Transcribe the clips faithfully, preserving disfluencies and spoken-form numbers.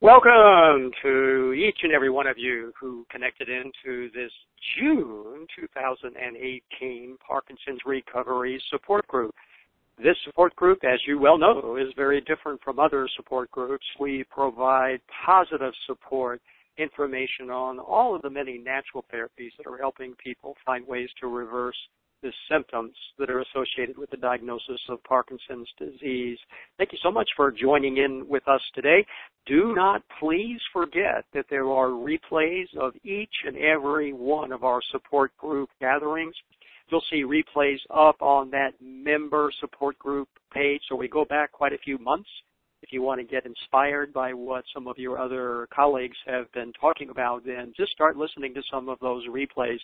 Welcome to each and every one of you who connected into this June two thousand eighteen Parkinson's Recovery Support Group. This support group, as you well know, is very different from other support groups. We provide positive support, information on all of the many natural therapies that are helping people find ways to reverse the symptoms that are associated with the diagnosis of Parkinson's disease. Thank you so much for joining in with us today. Do not please forget that there are replays of each and every one of our support group gatherings. You'll see replays up on that member support group page, so we go back quite a few months. If you want to get inspired by what some of your other colleagues have been talking about, then just start listening to some of those replays.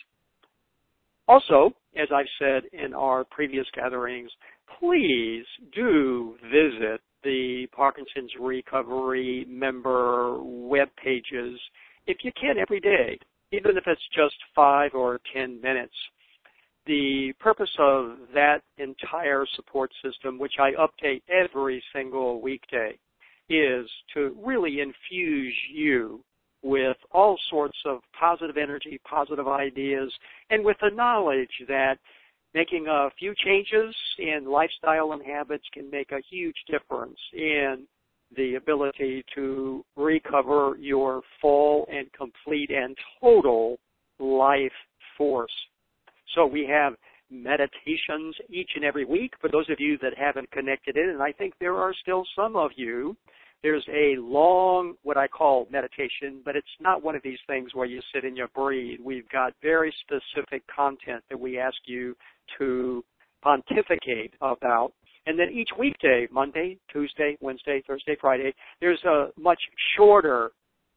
Also, as I've said in our previous gatherings, please do visit the Parkinson's Recovery member web pages if you can every day, even if it's just five or ten minutes. The purpose of that entire support system, which I update every single weekday, is to really infuse you with all sorts of positive energy, positive ideas, and with the knowledge that making a few changes in lifestyle and habits can make a huge difference in the ability to recover your full and complete and total life force. So we have meditations each and every week for those of you that haven't connected in, and I think there are still some of you. There's a long, what I call meditation, but it's not one of these things where you sit and you breathe. We've got very specific content that we ask you to pontificate about. And then each weekday, Monday, Tuesday, Wednesday, Thursday, Friday, there's a much shorter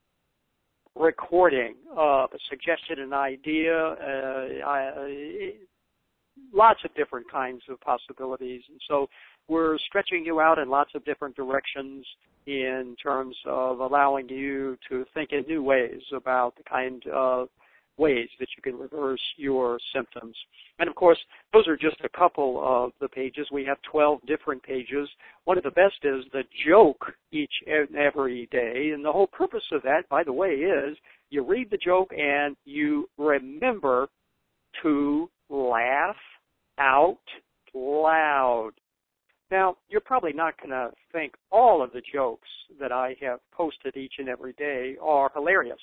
recording of a suggestion, an idea, uh, I, lots of different kinds of possibilities. And so we're stretching you out in lots of different directions in terms of allowing you to think in new ways about the kind of ways that you can reverse your symptoms. And, of course, those are just a couple of the pages. We have twelve different pages. One of the best is the joke each and every day. And the whole purpose of that, by the way, is you read the joke and you remember to laugh out loud. Now, you're probably not going to think all of the jokes that I have posted each and every day are hilarious.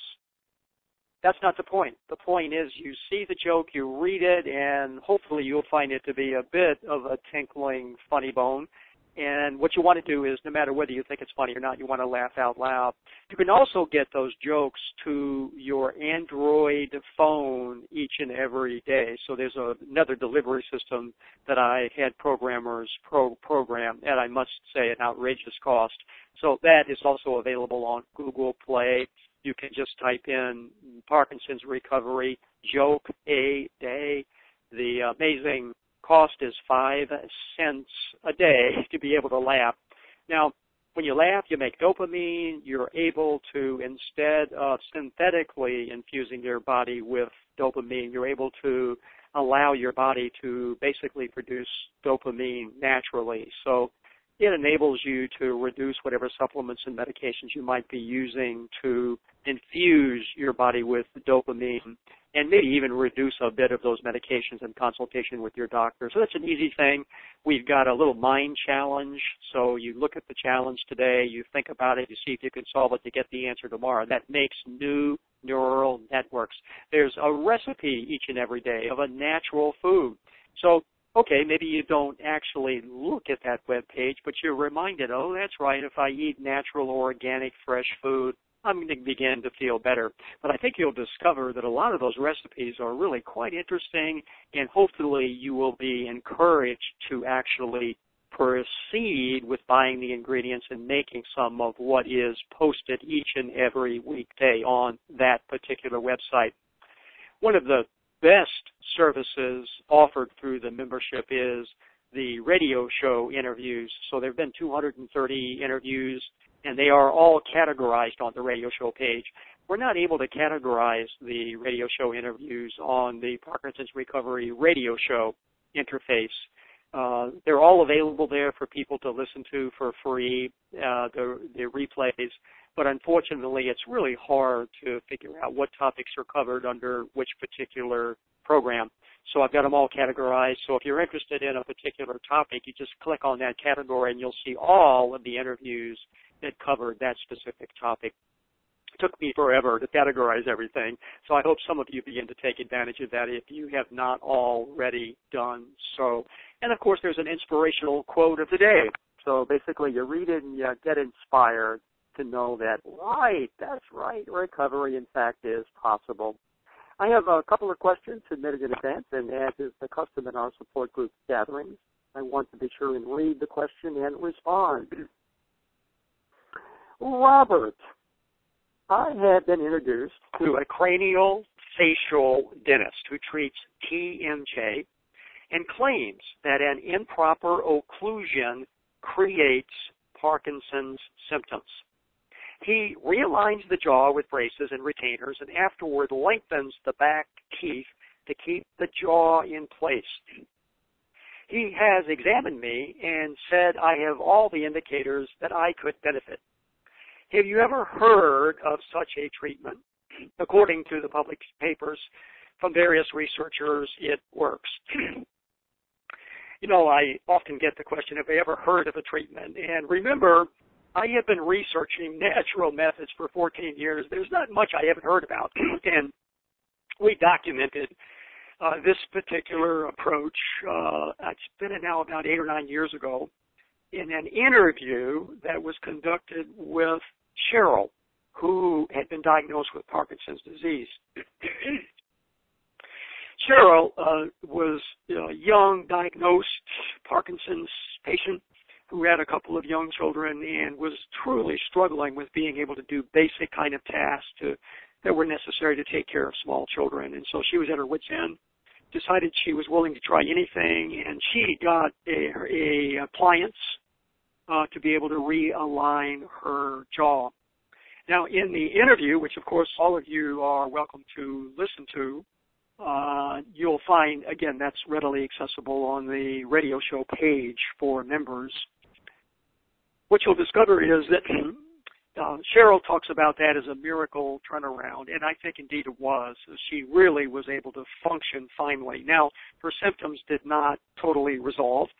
That's not the point. The point is you see the joke, you read it, and hopefully you'll find it to be a bit of a tinkling funny bone. And what you want to do is, no matter whether you think it's funny or not, you want to laugh out loud. You can also get those jokes to your Android phone each and every day. So there's a, another delivery system that I had programmers pro program at, I must say, an outrageous cost. So that is also available on Google Play. You can just type in Parkinson's Recovery Joke a Day. The amazing cost is five cents a day to be able to laugh. Now, when you laugh, you make dopamine. You're able to, instead of synthetically infusing your body with dopamine, you're able to allow your body to basically produce dopamine naturally. So it enables you to reduce whatever supplements and medications you might be using to infuse your body with dopamine, and maybe even reduce a bit of those medications in consultation with your doctor. So that's an easy thing. We've got a little mind challenge. So you look at the challenge today, you think about it, you see if you can solve it to get the answer tomorrow. That makes new neural networks. There's a recipe each and every day of a natural food. So okay, maybe you don't actually look at that web page, but you're reminded, oh, that's right, if I eat natural, organic, fresh food, I'm going to begin to feel better. But I think you'll discover that a lot of those recipes are really quite interesting, and hopefully you will be encouraged to actually proceed with buying the ingredients and making some of what is posted each and every weekday on that particular website. One of the best services offered through the membership is the radio show interviews. So there have been two hundred thirty interviews, and they are all categorized on the radio show page. We're not able to categorize the radio show interviews on the Parkinson's Recovery radio show interface. Uh, they're all available there for people to listen to for free, uh, the, the replays. but unfortunately it's really hard to figure out what topics are covered under which particular program. So I've got them all categorized. So if you're interested in a particular topic, you just click on that category and you'll see all of the interviews that covered that specific topic. It took me forever to categorize everything, so I hope some of you begin to take advantage of that if you have not already done so. And of course, there's an inspirational quote of the day. So basically, you read it and you get inspired to know that, right, that's right, recovery, in fact, is possible. I have a couple of questions submitted in advance, and as is the custom in our support group gatherings, I want to be sure and read the question and respond. Robert, I have been introduced to a cranial facial dentist who treats T M J and claims that an improper occlusion creates Parkinson's symptoms. He realigns the jaw with braces and retainers and afterward lengthens the back teeth to keep the jaw in place. He has examined me and said I have all the indicators that I could benefit. Have you ever heard of such a treatment? According to the published papers from various researchers, it works. You know, I often get the question, have they ever heard of a treatment? And remember, I have been researching natural methods for fourteen years. There's not much I haven't heard about. And we documented uh, this particular approach, uh, it's been now about eight or nine years ago, in an interview that was conducted with Cheryl, who had been diagnosed with Parkinson's disease. Cheryl uh, was a young, diagnosed Parkinson's patient who had a couple of young children and was truly struggling with being able to do basic kind of tasks to, that were necessary to take care of small children. And so she was at her wit's end, decided she was willing to try anything, and she got a, a appliance uh, to be able to realign her jaw. Now, in the interview, which of course all of you are welcome to listen to, uh, you'll find, again, that's readily accessible on the radio show page for members. What you'll discover is that uh, Cheryl talks about that as a miracle turnaround, and I think indeed it was. She really was able to function finally. Now, her symptoms did not totally resolve.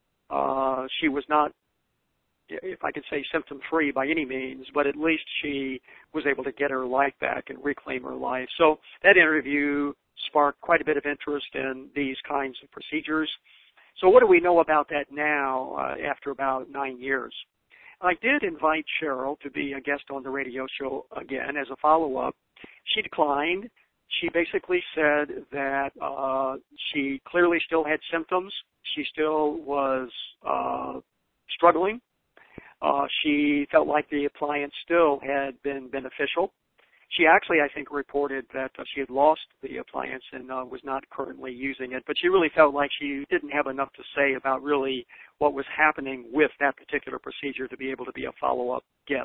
Uh, she was not, if I could say, symptom-free by any means, but at least she was able to get her life back and reclaim her life. So that interview sparked quite a bit of interest in these kinds of procedures. So what do we know about that now uh, after about nine years? I did invite Cheryl to be a guest on the radio show again as a follow-up. She declined. She basically said that uh, she clearly still had symptoms. She still was uh, struggling. Uh, she felt like the appliance still had been beneficial. She actually, I think, reported that uh, she had lost the appliance and uh, was not currently using it, but she really felt like she didn't have enough to say about really what was happening with that particular procedure to be able to be a follow-up guest.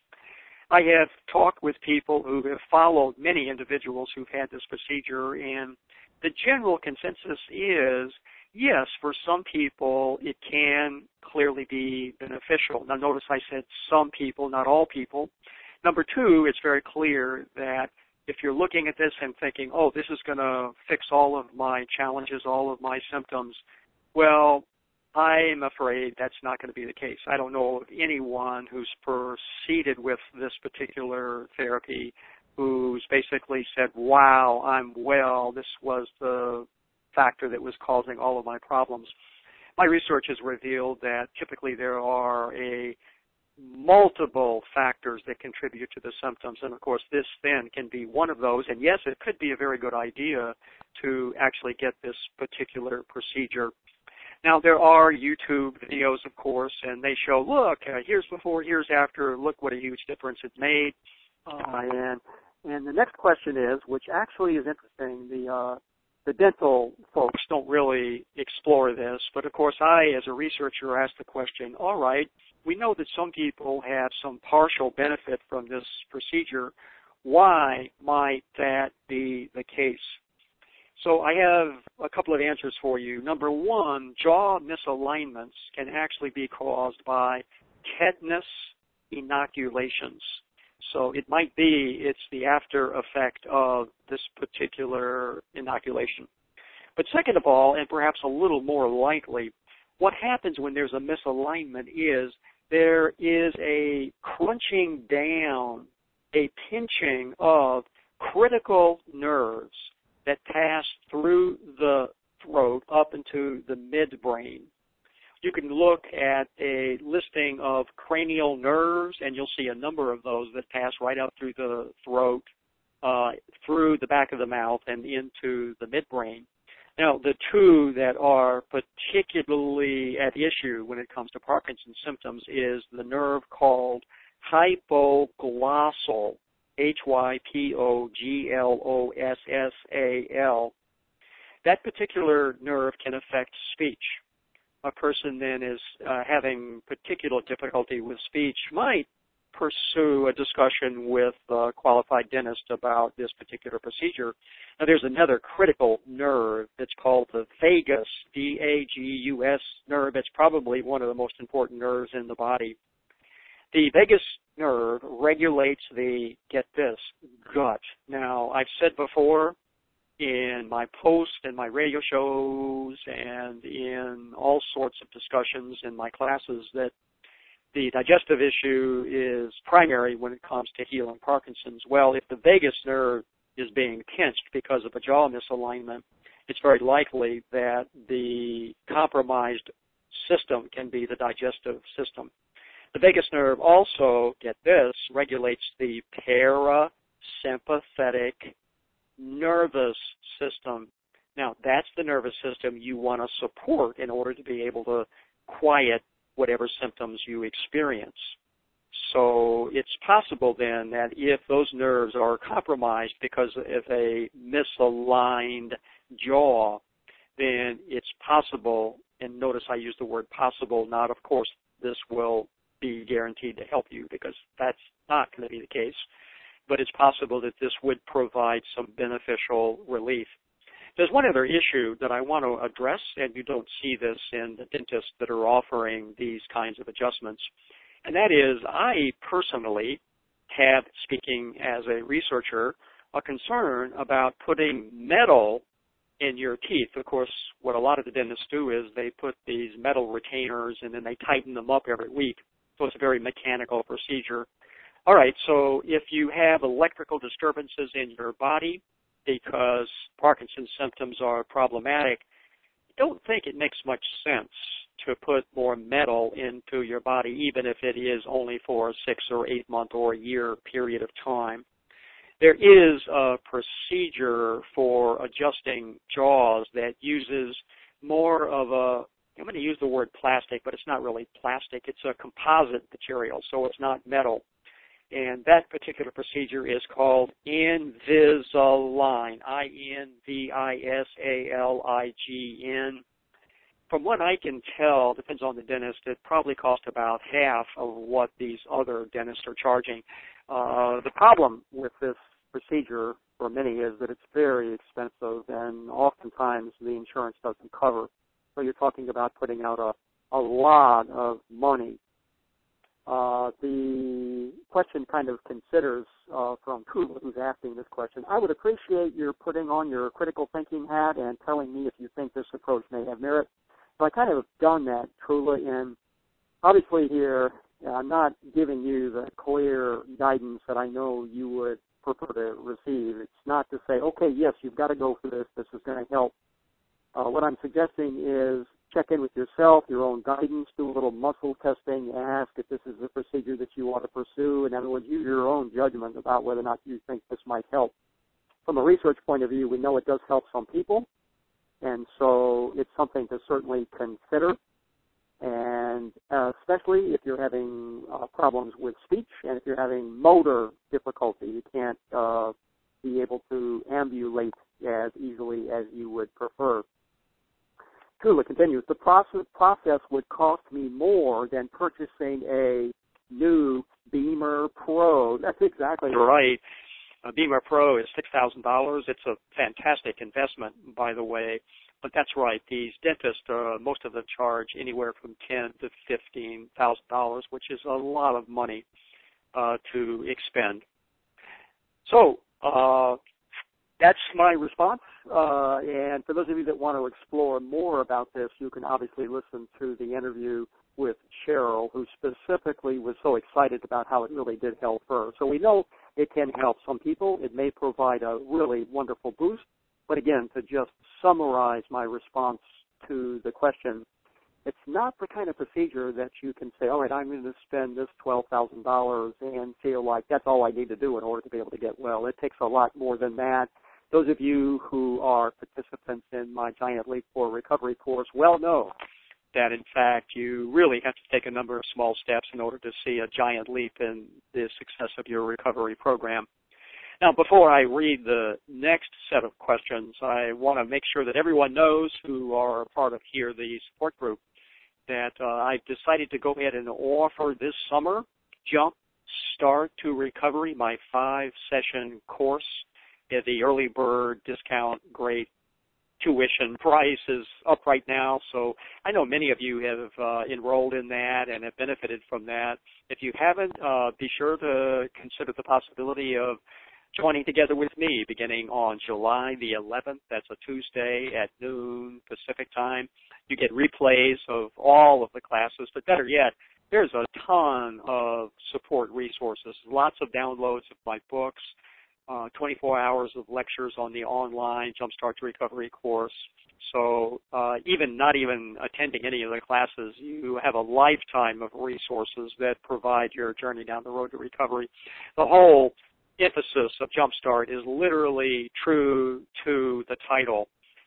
I have talked with people who have followed many individuals who've had this procedure, and the general consensus is, yes, for some people it can clearly be beneficial. Now notice I said some people, not all people. Number two, it's very clear that if you're looking at this and thinking, oh, this is going to fix all of my challenges, all of my symptoms, well, I'm afraid that's not going to be the case. I don't know of anyone who's proceeded with this particular therapy who's basically said, wow, I'm well, this was the factor that was causing all of my problems. My research has revealed that typically there are a multiple factors that contribute to the symptoms, and of course this then can be one of those, and yes, it could be a very good idea to actually get this particular procedure. Now there are YouTube videos, of course, and they show, look, uh, here's before, here's after, look what a huge difference it made. Uh, and and the next question is, which actually is interesting, the uh, the dental folks don't really explore this, but of course I, as a researcher, asked the question, all right, we know that some people have some partial benefit from this procedure. Why might that be the case? So I have a couple of answers for you. Number one, jaw misalignments can actually be caused by tetanus inoculations. So it might be it's the after effect of this particular inoculation. But second of all, and perhaps a little more likely, what happens when there's a misalignment is there is a crunching down, a pinching of critical nerves that pass through the throat up into the midbrain. You can look at a listing of cranial nerves, and you'll see a number of those that pass right up through the throat, uh, through the back of the mouth, and into the midbrain. Now, the two that are particularly at issue when it comes to Parkinson's symptoms is the nerve called hypoglossal, H Y P O G L O S S A L. That particular nerve can affect speech. A person then is uh, having particular difficulty with speech might pursue a discussion with a qualified dentist about this particular procedure. Now, there's another critical nerve that's called the vagus, V A G U S nerve. It's probably one of the most important nerves in the body. The vagus nerve regulates the, get this, gut. Now, I've said before in my posts and my radio shows and in all sorts of discussions in my classes that the digestive issue is primary when it comes to healing Parkinson's. Well, if the vagus nerve is being pinched because of a jaw misalignment, it's very likely that the compromised system can be the digestive system. The vagus nerve also, get this, regulates the parasympathetic nervous system. Now, that's the nervous system you want to support in order to be able to quiet whatever symptoms you experience. So it's possible then that if those nerves are compromised because of a misaligned jaw, then it's possible, and notice I use the word possible, not of course this will be guaranteed to help you because that's not going to be the case, but it's possible that this would provide some beneficial relief. There's one other issue that I want to address, and you don't see this in the dentists that are offering these kinds of adjustments, and that is I personally have, speaking as a researcher, a concern about putting metal in your teeth. Of course, what a lot of the dentists do is they put these metal retainers and then they tighten them up every week, so it's a very mechanical procedure. All right, so if you have electrical disturbances in your body because Parkinson's symptoms are problematic, I don't think it makes much sense to put more metal into your body, even if it is only for a six or eight month or a year period of time. There is a procedure for adjusting jaws that uses more of a, I'm going to use the word plastic, but it's not really plastic. It's a composite material, so it's not metal. And that particular procedure is called Invisalign, I N V I S A L I G N. From what I can tell, depends on the dentist, it probably costs about half of what these other dentists are charging. Uh, the problem with this procedure for many is that it's very expensive, and oftentimes the insurance doesn't cover. So you're talking about putting out a, a lot of money. Uh, the question kind of considers uh, from Kula, who's asking this question, I would appreciate your putting on your critical thinking hat and telling me if you think this approach may have merit. So I kind of have done that, Kula, and obviously here I'm not giving you the clear guidance that I know you would prefer to receive. It's not to say, okay, yes, you've got to go for this, this is going to help. Uh, what I'm suggesting is check in with yourself, your own guidance, do a little muscle testing, ask if this is a procedure that you want to pursue. In other words, use your own judgment about whether or not you think this might help. From a research point of view, we know it does help some people, and so it's something to certainly consider. And uh, especially if you're having uh, problems with speech and if you're having motor difficulty, you can't uh, be able to ambulate as easily as you would prefer. Kula continues, the process, process would cost me more than purchasing a new Beamer Pro. That's exactly right. A Beamer Pro is six thousand dollars. It's a fantastic investment, by the way. But that's right. These dentists, uh, most of them charge anywhere from ten thousand to fifteen thousand dollars, which is a lot of money. uh, to expend. So uh, that's my response. Uh, and for those of you that want to explore more about this, you can obviously listen to the interview with Cheryl, who specifically was so excited about how it really did help her. So we know it can help some people. It may provide a really wonderful boost. But again, to just summarize my response to the question, it's not the kind of procedure that you can say, all right, I'm going to spend this twelve thousand dollars and feel like that's all I need to do in order to be able to get well. It takes a lot more than that. Those of you who are participants in my Giant Leap for Recovery course well know that, in fact, you really have to take a number of small steps in order to see a giant leap in the success of your recovery program. Now, before I read the next set of questions, I want to make sure that everyone knows who are a part of here, the support group, that uh, I've decided to go ahead and offer this summer Jump Start to Recovery, my five-session course. The early bird discount, great tuition price is up right now, so I know many of you have uh, enrolled in that and have benefited from that. If you haven't, uh, be sure to consider the possibility of joining together with me beginning on July the eleventh. That's a Tuesday at noon Pacific time. You get replays of all of the classes, but better yet, there's a ton of support resources, lots of downloads of my books, Uh, twenty-four hours of lectures on the online Jumpstart to Recovery course. So uh, even not even attending any of the classes, you have a lifetime of resources that provide your journey down the road to recovery. The whole emphasis of Jumpstart is literally true to the title.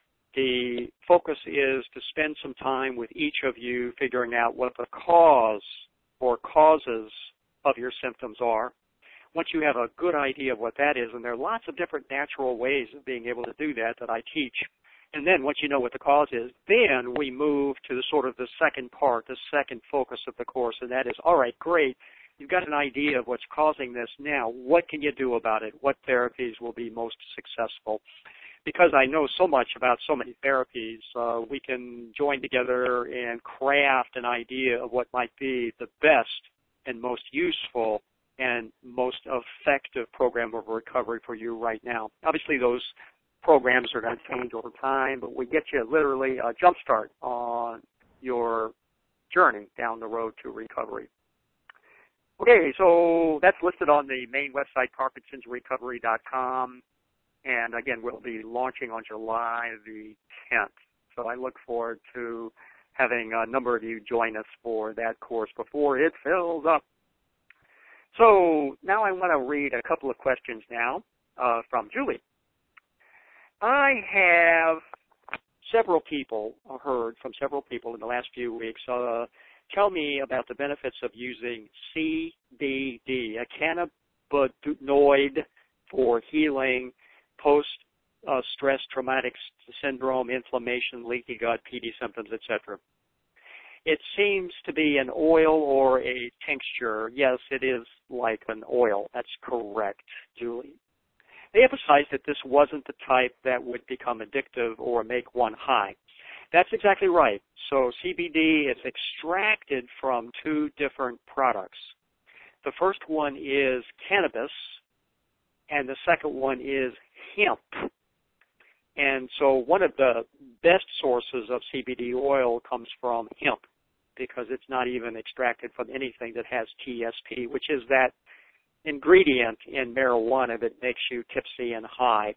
The focus is to spend some time with each of you figuring out what the cause or causes of your symptoms are. Once you have a good idea of what that is, and there are lots of different natural ways of being able to do that that I teach, and then once you know what the cause is, then we move to the sort of the second part, the second focus of the course, and that is, all right, great, you've got an idea of what's causing this now. What can you do about it? What therapies will be most successful? Because I know so much about so many therapies, uh, we can join together and craft an idea of what might be the best and most useful and most effective program of recovery for you right now. Obviously, those programs are going to change over time, but we get you literally a jump start on your journey down the road to recovery. Okay, so that's listed on the main website, Parkinsons Recovery dot com, and again, we'll be launching on July the tenth. So I look forward to having a number of you join us for that course before it fills up. So now I want to read a couple of questions now uh, from Julie. I have several people, heard from several people in the last few weeks, uh, tell me about the benefits of using C B D, a cannabinoid for healing post-stress uh, traumatic syndrome, inflammation, leaky gut, P D symptoms, et cetera. It seems to be an oil or a tincture. Yes, it is like an oil. That's correct, Julie. They emphasized that this wasn't the type that would become addictive or make one high. That's exactly right. So C B D is extracted from two different products. The first one is cannabis, and the second one is hemp. And so one of the best sources of C B D oil comes from hemp, because it's not even extracted from anything that has T S P, which is that ingredient in marijuana that makes you tipsy and high.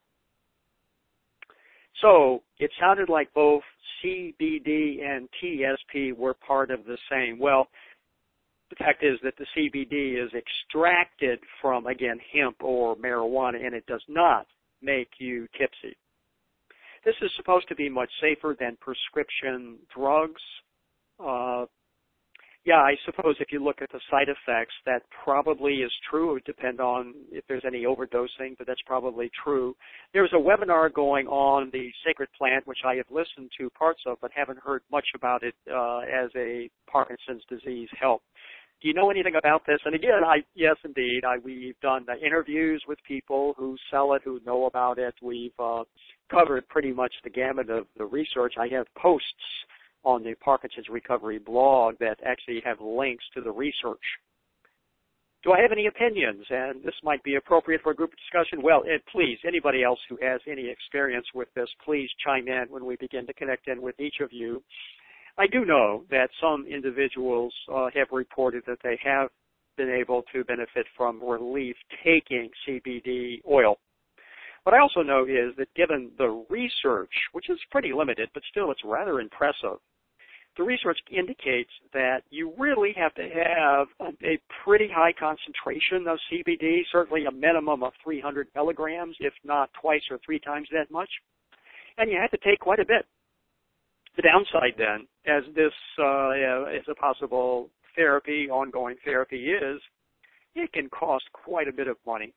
So it sounded like both C B D and T S P were part of the same. Well, the fact is that the C B D is extracted from, again, hemp or marijuana, and it does not make you tipsy. This is supposed to be much safer than prescription drugs. Uh, yeah, I suppose if you look at the side effects, that probably is true. It would depend on if there's any overdosing, but that's probably true. There's a webinar going on the sacred plant, which I have listened to parts of, but haven't heard much about it uh, as a Parkinson's disease help. Do you know anything about this? And again, I yes, indeed. I, we've done the interviews with people who sell it, who know about it. We've uh, covered pretty much the gamut of the research. I have posts on the Parkinson's Recovery blog that actually have links to the research. Do I have any opinions? And this might be appropriate for a group discussion. Well, it, please, anybody else who has any experience with this, please chime in when we begin to connect in with each of you. I do know that some individuals uh, have reported that they have been able to benefit from relief taking C B D oil. What I also know is that given the research, which is pretty limited, but still it's rather impressive, the research indicates that you really have to have a, a pretty high concentration of C B D, certainly a minimum of three hundred milligrams, if not twice or three times that much, and you have to take quite a bit. The downside then, as this uh, is a possible therapy, ongoing therapy is, it can cost quite a bit of money.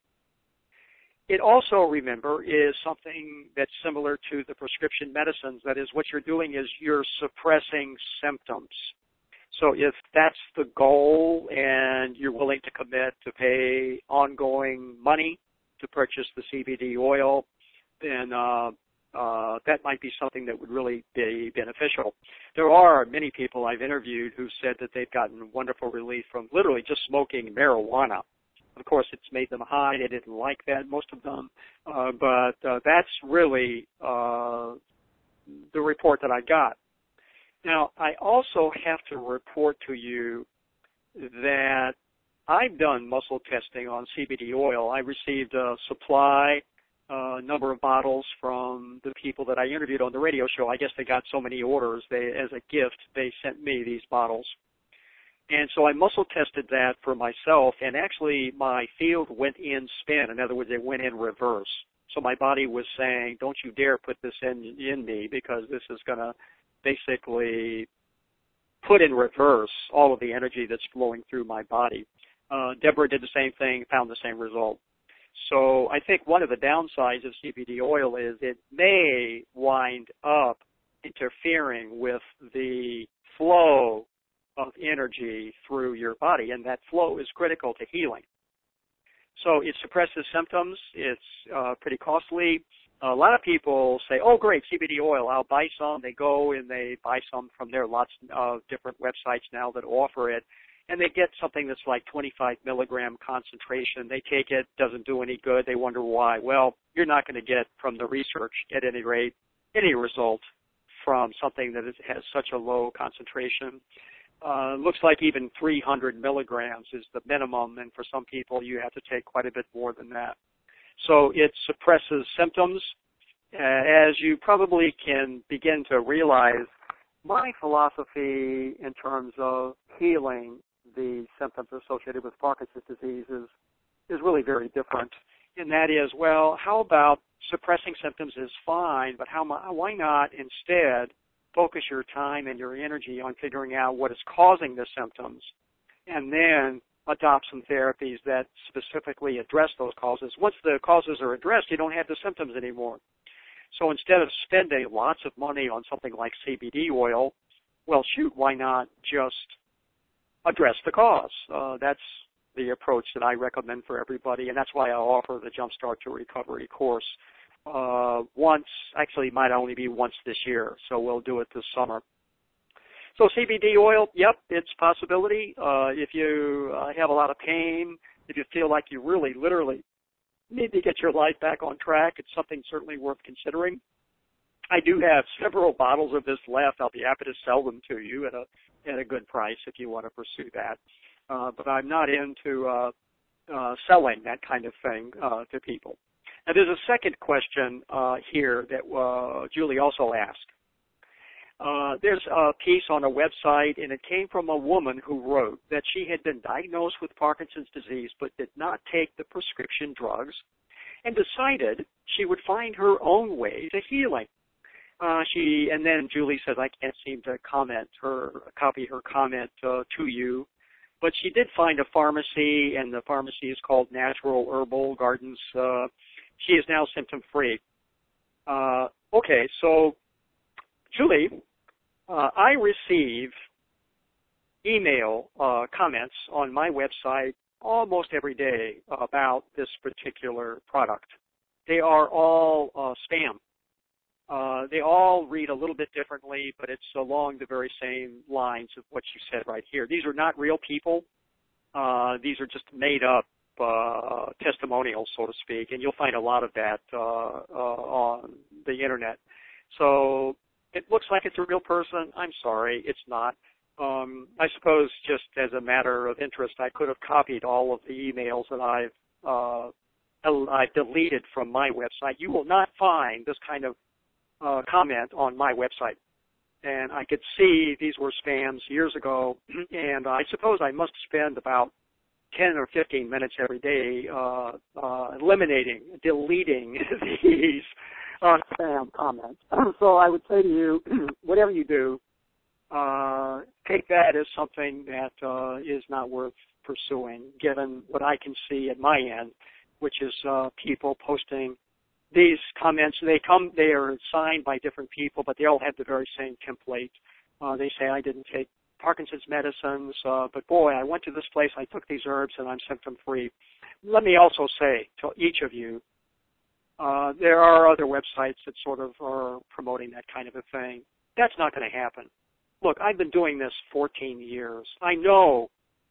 It also, remember, is something that's similar to the prescription medicines. That is, what you're doing is you're suppressing symptoms. So if that's the goal and you're willing to commit to pay ongoing money to purchase the C B D oil, then uh, uh, that might be something that would really be beneficial. There are many people I've interviewed who said that they've gotten wonderful relief from literally just smoking marijuana. Of course, it's made them high. They didn't like that, most of them. Uh, but uh, that's really uh, the report that I got. Now, I also have to report to you that I've done muscle testing on C B D oil. I received a supply, a uh, number of bottles from the people that I interviewed on the radio show. I guess they got so many orders. They, as a gift, they sent me these bottles. And so I muscle tested that for myself, and actually my field went in spin. In other words, it went in reverse. So my body was saying, don't you dare put this in, in me, because this is going to basically put in reverse all of the energy that's flowing through my body. Uh, Deborah did the same thing, found the same result. So I think one of the downsides of C B D oil is it may wind up interfering with the flow of energy through your body, and that flow is critical to healing. So it suppresses symptoms. It's uh, pretty costly. A lot of people say, oh, great, C B D oil, I'll buy some. They go and they buy some from there. Lots of different websites now that offer it, and they get something that's like twenty-five milligram concentration. They take it, doesn't do any good. They wonder why. Well, you're not going to get from the research, at any rate, any result from something that is, has such a low concentration. Uh, looks like even three hundred milligrams is the minimum, and for some people you have to take quite a bit more than that. So it suppresses symptoms. Uh, as you probably can begin to realize, my philosophy in terms of healing the symptoms associated with Parkinson's disease is, is really very different. And that is, well, how about suppressing symptoms is fine, but how why not instead focus your time and your energy on figuring out what is causing the symptoms, and then adopt some therapies that specifically address those causes. Once the causes are addressed, you don't have the symptoms anymore. So instead of spending lots of money on something like C B D oil, well, shoot, why not just address the cause? Uh, that's the approach that I recommend for everybody, and that's why I offer the Jumpstart to Recovery course. Uh, once, actually it might only be once this year, so we'll do it this summer. So C B D oil, yep, it's a possibility. Uh, if you uh, have a lot of pain, if you feel like you really, literally need to get your life back on track, it's something certainly worth considering. I do have several bottles of this left. I'll be happy to sell them to you at a at a good price if you want to pursue that. Uh, but I'm not into uh, uh, selling that kind of thing uh, to people. Now, there's a second question uh, here that uh, Julie also asked. Uh, there's a piece on a website, and it came from a woman who wrote that she had been diagnosed with Parkinson's disease but did not take the prescription drugs and decided she would find her own way to healing. Uh, she and then Julie says, I can't seem to comment her, copy her comment uh, to you, but she did find a pharmacy, and the pharmacy is called Natural Herbal Gardens. Uh, she is now symptom-free. Uh, okay, so Julie, uh, I receive email uh, comments on my website almost every day about this particular product. They are all uh, spam. Uh, they all read a little bit differently, but it's along the very same lines of what you said right here. These are not real people. Uh, these are just made up uh, testimonials, so to speak, and you'll find a lot of that uh, uh, on the internet. So it looks like it's a real person. I'm sorry, it's not. Um, I suppose just as a matter of interest, I could have copied all of the emails that I've uh, I've deleted from my website. You will not find this kind of uh, comment on my website. And I could see these were spams years ago, and I suppose I must spend about ten or fifteen minutes every day uh, uh, eliminating, deleting these uh, spam comments. So I would say to you, whatever you do, uh, take that as something that uh, is not worth pursuing, given what I can see at my end, which is uh, people posting these comments. They come, they are signed by different people, but they all have the very same template. Uh, they say, I didn't take Parkinson's medicines, uh, but boy, I went to this place, I took these herbs, and I'm symptom-free. Let me also say to each of you, uh, there are other websites that sort of are promoting that kind of a thing. That's not going to happen. Look, I've been doing this fourteen years. I know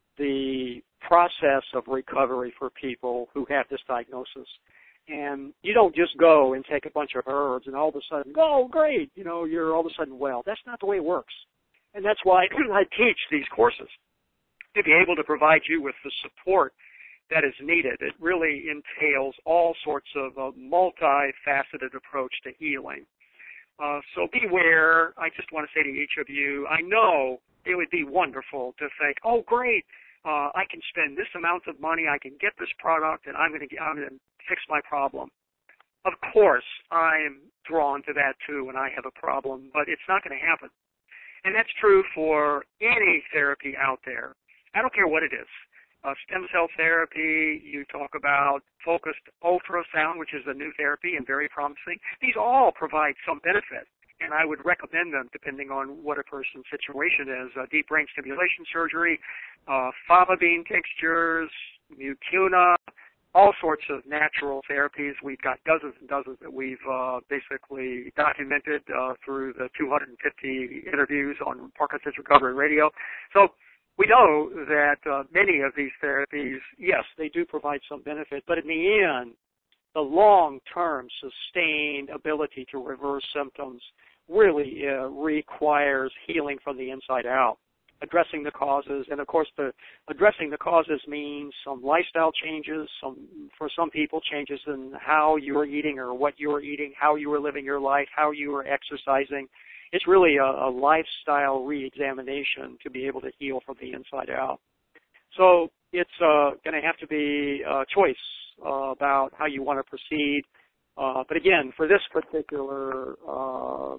the process of recovery for people who have this diagnosis. And you don't just go and take a bunch of herbs and all of a sudden, oh, great, you know, you're all of a sudden well. That's not the way it works. And that's why I teach these courses, to be able to provide you with the support that is needed. It really entails all sorts of a multifaceted approach to healing. Uh, so beware. I just want to say to each of you, I know it would be wonderful to think, oh, great, uh, I can spend this amount of money, I can get this product, and I'm going to I'm going to fix my problem. Of course, I'm drawn to that too when I have a problem, but it's not going to happen. And that's true for any therapy out there. I don't care what it is. Uh, stem cell therapy, you talk about focused ultrasound, which is a new therapy and very promising. These all provide some benefit, and I would recommend them depending on what a person's situation is. Uh, deep brain stimulation surgery, uh, fava bean tinctures, mucuna, all sorts of natural therapies. We've got dozens and dozens that we've uh, basically documented uh, through the two hundred fifty interviews on Parkinson's Recovery Radio. So we know that uh, many of these therapies, yes, they do provide some benefit, but in the end, the long-term sustained ability to reverse symptoms really uh, requires healing from the inside out, addressing the causes. And, of course, the addressing the causes means some lifestyle changes, some for some people changes in how you are eating or what you are eating, how you are living your life, how you are exercising. It's really a, a lifestyle re-examination to be able to heal from the inside out. So it's uh, going to have to be a choice uh, about how you want to proceed. Uh, but again, for this particular uh,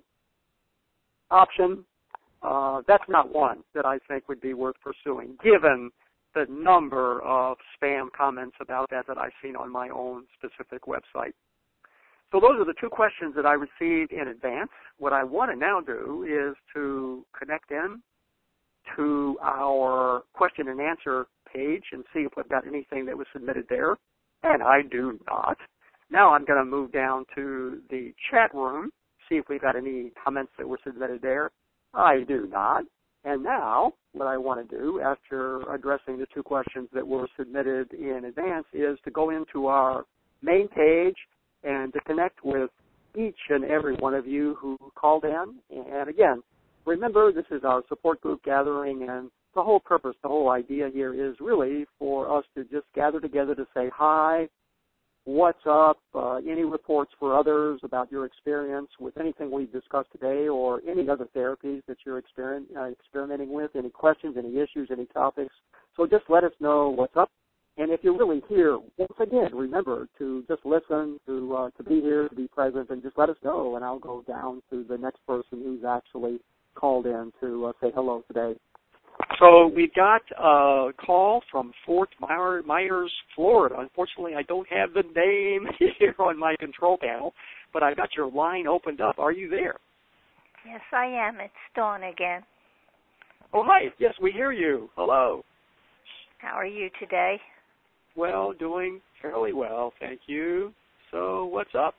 option, uh, that's not one that I think would be worth pursuing, given the number of spam comments about that that I've seen on my own specific website. So those are the two questions that I received in advance. What I want to now do is to connect in to our question and answer page and see if we've got anything that was submitted there. And I do not. Now I'm going to move down to the chat room, see if we've got any comments that were submitted there. I do not. And now what I want to do after addressing the two questions that were submitted in advance is to go into our main page and to connect with each and every one of you who called in. And again, remember, this is our support group gathering, and the whole purpose, the whole idea here is really for us to just gather together to say hi, what's up, uh, any reports for others about your experience with anything we've discussed today or any other therapies that you're experiment, uh, experimenting with, any questions, any issues, any topics. So just let us know what's up. And if you're really here, once again, remember to just listen, to uh, to be here, to be present, and just let us know, and I'll go down to the next person who's actually called in to uh, say hello today. So we've got a call from Fort Myers, Florida. Unfortunately, I don't have the name here on my control panel, but I've got your line opened up. Are you there? Yes, I am. It's Dawn again. Oh, hi. Yes, we hear you. Hello. How are you today? Well, doing fairly well, thank you. So what's up?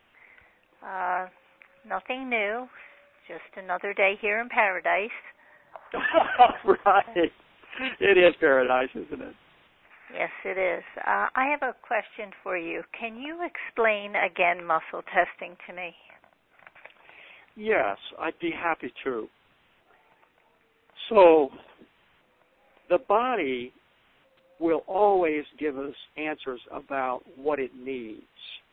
Uh, nothing new. Just another day here in paradise. Right. It is paradise, isn't it? Yes, it is. Uh, I have a question for you. Can you explain again muscle testing to me? Yes, I'd be happy to. So, the body will always give us answers about what it needs.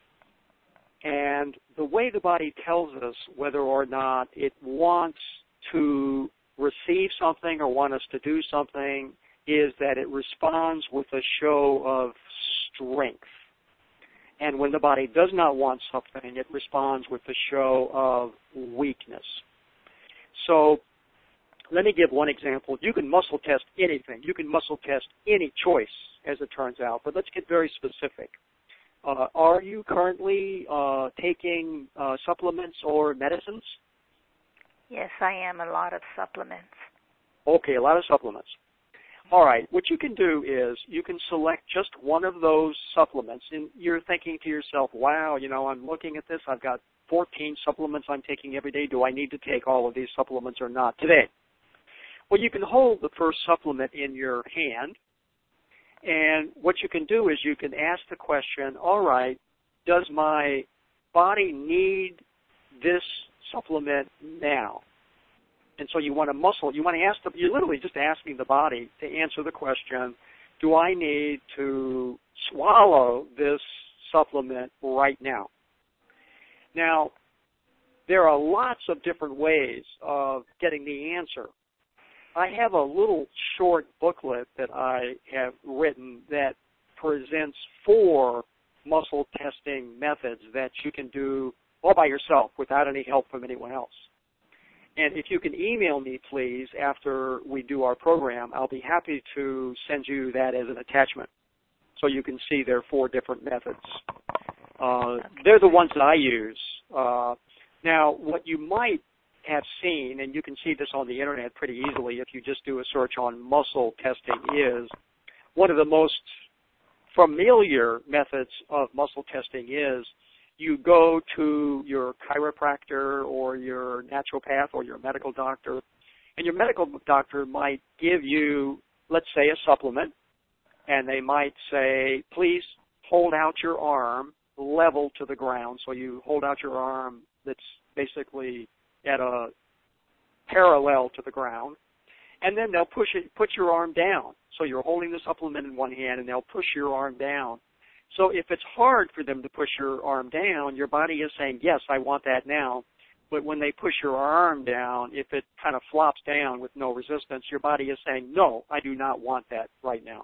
And the way the body tells us whether or not it wants to receive something or want us to do something is that it responds with a show of strength. And when the body does not want something, it responds with a show of weakness. So let me give one example. You can muscle test anything. You can muscle test any choice, as it turns out. But let's get very specific. Uh, are you currently uh, taking uh, supplements or medicines? Yes, I am. A lot of supplements. Okay, a lot of supplements. All right, what you can do is you can select just one of those supplements, and you're thinking to yourself, wow, you know, I'm looking at this. I've got fourteen supplements I'm taking every day. Do I need to take all of these supplements or not today? Well, you can hold the first supplement in your hand, and what you can do is you can ask the question, all right, does my body need this supplement now? And so you want to muscle, you want to ask, the, you're literally just asking the body to answer the question, do I need to swallow this supplement right now? Now, there are lots of different ways of getting the answer. I have a little short booklet that I have written that presents four muscle testing methods that you can do all by yourself without any help from anyone else. And if you can email me, please, after we do our program, I'll be happy to send you that as an attachment so you can see there are four different methods. Uh, they're the ones that I use. Uh, now, what you might have seen, and you can see this on the Internet pretty easily if you just do a search on muscle testing, is one of the most familiar methods of muscle testing is you go to your chiropractor or your naturopath or your medical doctor, and your medical doctor might give you, let's say, a supplement, and they might say, please hold out your arm level to the ground. So you hold out your arm that's basically at a parallel to the ground, and then they'll push it, put your arm down. So you're holding the supplement in one hand, and they'll push your arm down. So if it's hard for them to push your arm down, your body is saying, yes, I want that now. But when they push your arm down, if it kind of flops down with no resistance, your body is saying, no, I do not want that right now.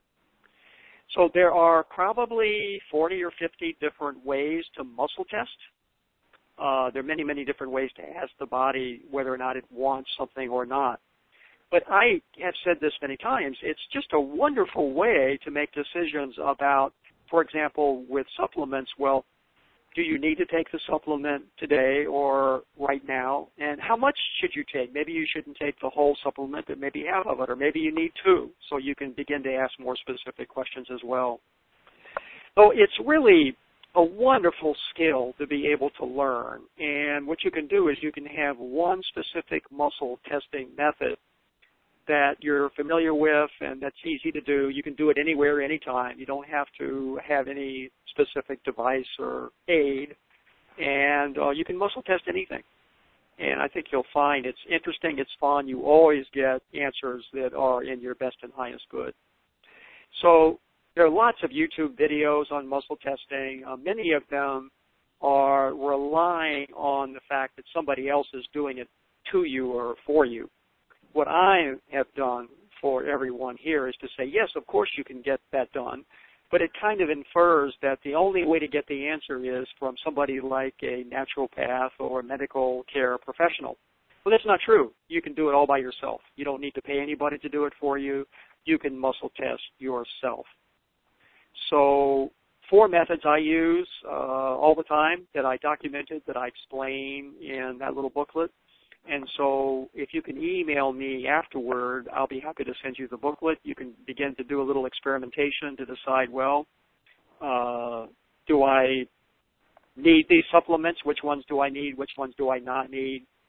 So there are probably forty or fifty different ways to muscle test. Uh, there are many, many different ways to ask the body whether or not it wants something or not. But I have said this many times, it's just a wonderful way to make decisions about, for example, with supplements, well, do you need to take the supplement today or right now? And how much should you take? Maybe you shouldn't take the whole supplement, but maybe half of it, or maybe you need two. So you can begin to ask more specific questions as well. So it's really a wonderful skill to be able to learn. And what you can do is you can have one specific muscle testing method that you're familiar with and that's easy to do. You can do it anywhere, anytime. You don't have to have any specific device or aid. And uh, you can muscle test anything. And I think you'll find it's interesting, it's fun. You always get answers that are in your best and highest good. So there are lots of YouTube videos on muscle testing. Uh, many of them are relying on the fact that somebody else is doing it to you or for you. What I have done for everyone here is to say, yes, of course you can get that done, but it kind of infers that the only way to get the answer is from somebody like a naturopath or a medical care professional. Well, that's not true. You can do it all by yourself. You don't need to pay anybody to do it for you. You can muscle test yourself. So four methods I use uh, all the time that I documented, that I explain in that little booklet. And so if you can email me afterward, I'll be happy to send you the booklet. You can begin to do a little experimentation to decide, well, uh, do I need these supplements? Which ones do I need? Which ones do I not need?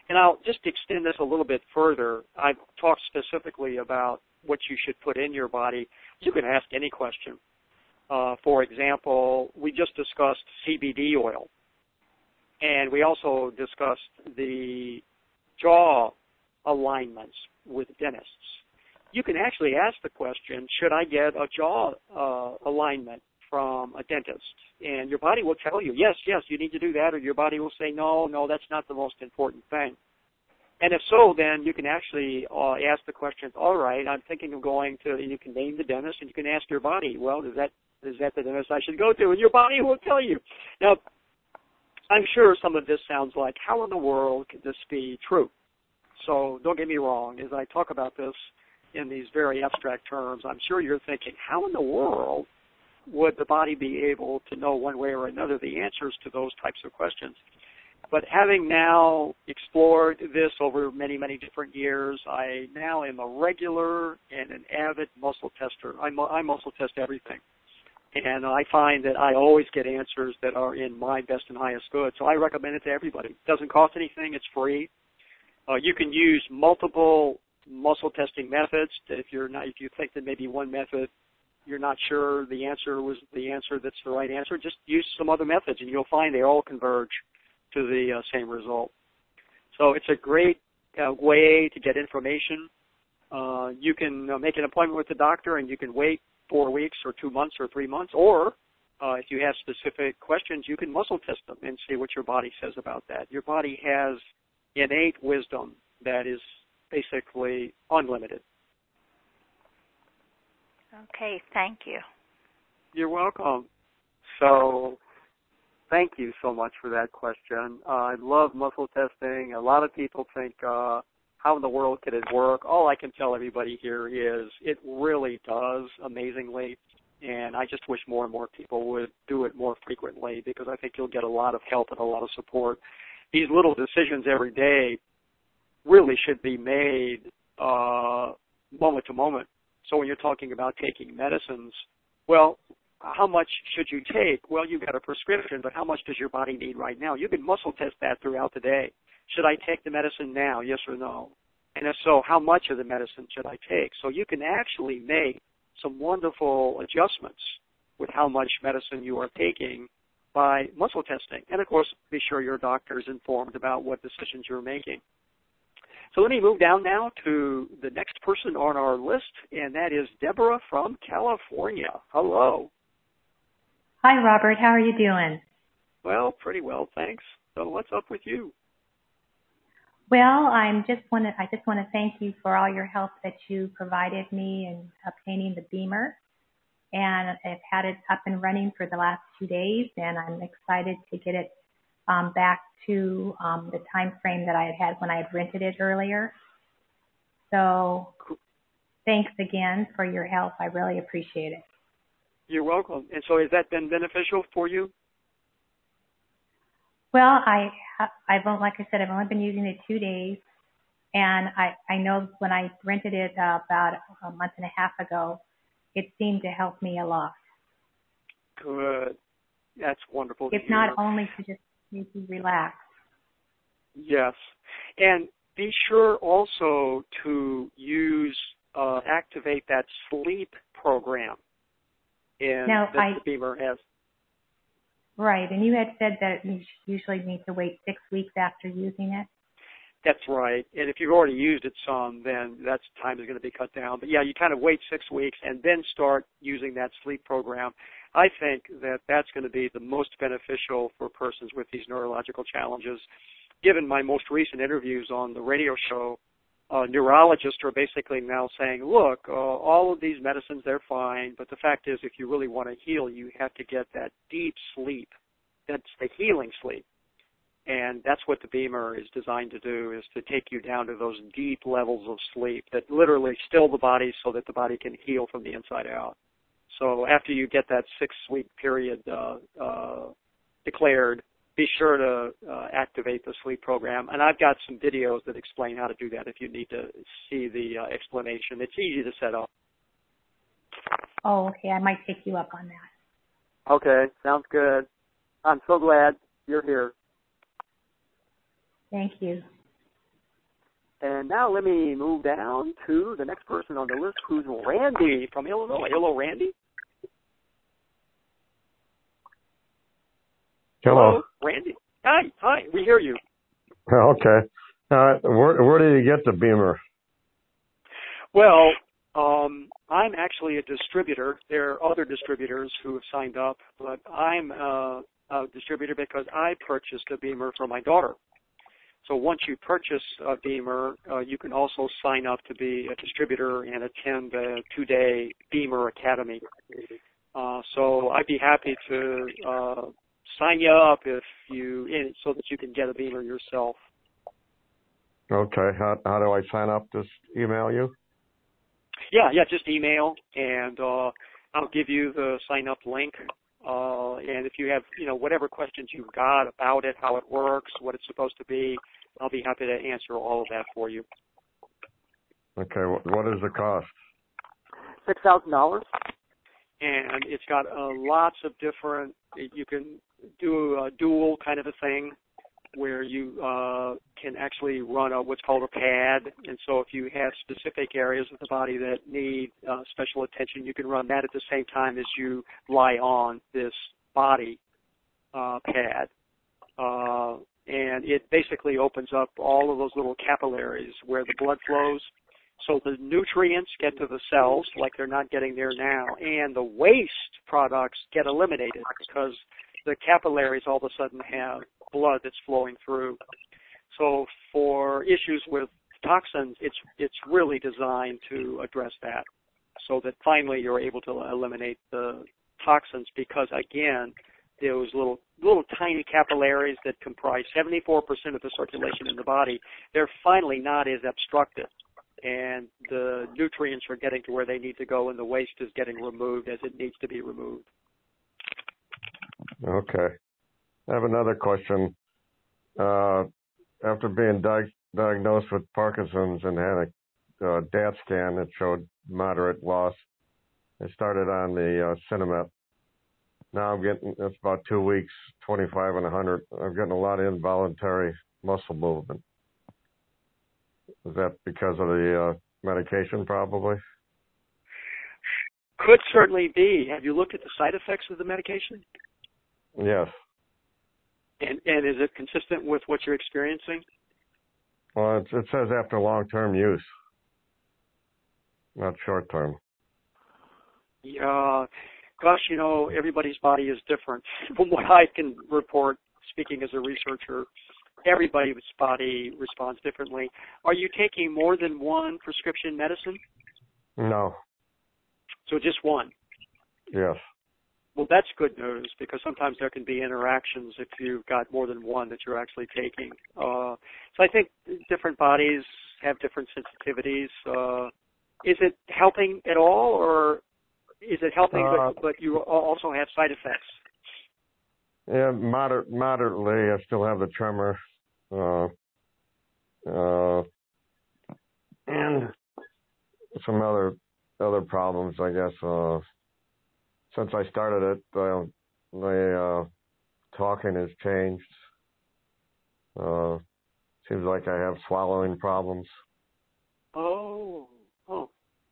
And I'll just extend this a little bit further. I've talked specifically about what you should put in your body. You can ask any question. Uh, for example, we just discussed C B D oil, and we also discussed the jaw alignments with dentists. You can actually ask the question, should I get a jaw uh, alignment from a dentist? And your body will tell you, yes, yes, you need to do that, or your body will say, no, no, that's not the most important thing. And if so, then you can actually uh, ask the question, all right, I'm thinking of going to, and you can name the dentist, and you can ask your body, well, is that is that the dentist I should go to? And your body will tell you. Now, I'm sure some of this sounds like, how in the world could this be true? So don't get me wrong, as I talk about this in these very abstract terms, I'm sure you're thinking, how in the world would the body be able to know one way or another the answers to those types of questions? But having now explored this over many, many different years, I now am a regular and an avid muscle tester. I, I muscle test everything. And I find that I always get answers that are in my best and highest good. So I recommend it to everybody. It doesn't cost anything. It's free. Uh, you can use multiple muscle testing methods. If you're not, if you think that maybe one method you're not sure the answer was the answer that's the right answer, just use some other methods, and you'll find they all converge to the uh, same result. So it's a great uh, way to get information. Uh, you can uh, make an appointment with the doctor, and you can wait four weeks or two months or three months, or uh, if you have specific questions, you can muscle test them and see what your body says about that. Your body has innate wisdom that is basically unlimited. Okay, thank you. You're welcome. So thank you so much for that question. Uh, I love muscle testing. A lot of people think, uh, how in the world could it work? All I can tell everybody here is it really does amazingly, and I just wish more and more people would do it more frequently, because I think you'll get a lot of help and a lot of support. These little decisions every day really should be made uh, moment to moment. So when you're talking about taking medicines, well, how much should you take? Well, you've got a prescription, but how much does your body need right now? You can muscle test that throughout the day. Should I take the medicine now, yes or no? And if so, how much of the medicine should I take? So you can actually make some wonderful adjustments with how much medicine you are taking by muscle testing. And, of course, be sure your doctor is informed about what decisions you're making. So let me move down now to the next person on our list, and that is Deborah from California. Hello. Hi, Robert. How are you doing? Well, pretty well, thanks. So what's up with you? Well, I'm just want to, I just want to thank you for all your help that you provided me in obtaining the Beamer. And I've had it up and running for the last two days, and I'm excited to get it um, back to um, the time frame that I had had when I had rented it earlier. So thanks again for your help. I really appreciate it. You're welcome. And so has that been beneficial for you? Well, I, I've like I said, I've only been using it two days, and I, I know when I rented it uh, about a month and a half ago, it seemed to help me a lot. Good. That's wonderful. It's not only to just make you relax. Yes. And be sure also to use, uh, activate that sleep program in, now, that I, the Beamer has. Right. And you had said that you usually need to wait six weeks after using it. That's right. And if you've already used it some, then that time is going to be cut down. But, yeah, you kind of wait six weeks and then start using that sleep program. I think that that's going to be the most beneficial for persons with these neurological challenges. Given my most recent interviews on the radio show, uh, neurologists are basically now saying, look, uh, all of these medicines, they're fine, but the fact is if you really want to heal, you have to get that deep sleep. That's the healing sleep. And that's what the Beamer is designed to do, is to take you down to those deep levels of sleep that literally still the body so that the body can heal from the inside out. So after you get that six-week period uh, uh, declared, be sure to uh, activate the sleep program. And I've got some videos that explain how to do that if you need to see the uh, explanation. It's easy to set up. Oh, okay. I might take you up on that. Okay. Sounds good. I'm so glad you're here. Thank you. And now let me move down to the next person on the list, who's Randy from Illinois. Hello, Randy. Hello. Hello, Randy. Hi, hi. We hear you. Okay. Uh, where, where do you get the Beamer? Well, um, I'm actually a distributor. There are other distributors who have signed up, but I'm uh, a distributor because I purchased a Beamer for my daughter. So once you purchase a Beamer, uh, you can also sign up to be a distributor and attend a two-day Beamer Academy. Uh, so I'd be happy to uh, sign you up if you, so that you can get a Beamer yourself. Okay. How, how do I sign up? Just email you? Yeah, yeah, just email, and uh, I'll give you the sign-up link. Uh, and if you have, you know, whatever questions you've got about it, how it works, what it's supposed to be, I'll be happy to answer all of that for you. Okay. What, what is the cost? six thousand dollars. And it's got uh, lots of different, you can do a dual kind of a thing where you uh, can actually run a, what's called a pad. And so if you have specific areas of the body that need uh, special attention, you can run that at the same time as you lie on this body uh, pad. Uh, and it basically opens up all of those little capillaries where the blood flows. So the nutrients get to the cells like they're not getting there now, and the waste products get eliminated because the capillaries all of a sudden have blood that's flowing through. So for issues with toxins, it's it's really designed to address that, so that finally you're able to eliminate the toxins because, again, those little little tiny capillaries that comprise seventy-four percent of the circulation in the body, they're finally not as obstructed, and the nutrients are getting to where they need to go, and the waste is getting removed as it needs to be removed. Okay. I have another question. Uh, after being di- diagnosed with Parkinson's and had a uh, D A T scan that showed moderate loss, I started on the uh, Cinemet. Now I'm getting, that's about two weeks, twenty-five and one hundred. I'm getting a lot of involuntary muscle movement. Is that because of the uh, medication probably? Could certainly be. Have you looked at the side effects of the medication? Yes. And, and is it consistent with what you're experiencing? Well, it, it says after long-term use, not short-term. Yeah. Gosh, you know, everybody's body is different. From what I can report, speaking as a researcher, everybody's body responds differently. Are you taking more than one prescription medicine? No. So just one? Yes. Well, that's good news because sometimes there can be interactions if you've got more than one that you're actually taking. Uh, so I think different bodies have different sensitivities. Uh, is it helping at all, or is it helping uh, but, but you also have side effects? Yeah, moder- moderately. I still have the tremor. Uh, uh, and some other other problems, I guess. Uh, since I started it, uh, my uh, talking has changed. Uh, seems like I have swallowing problems. Oh, oh.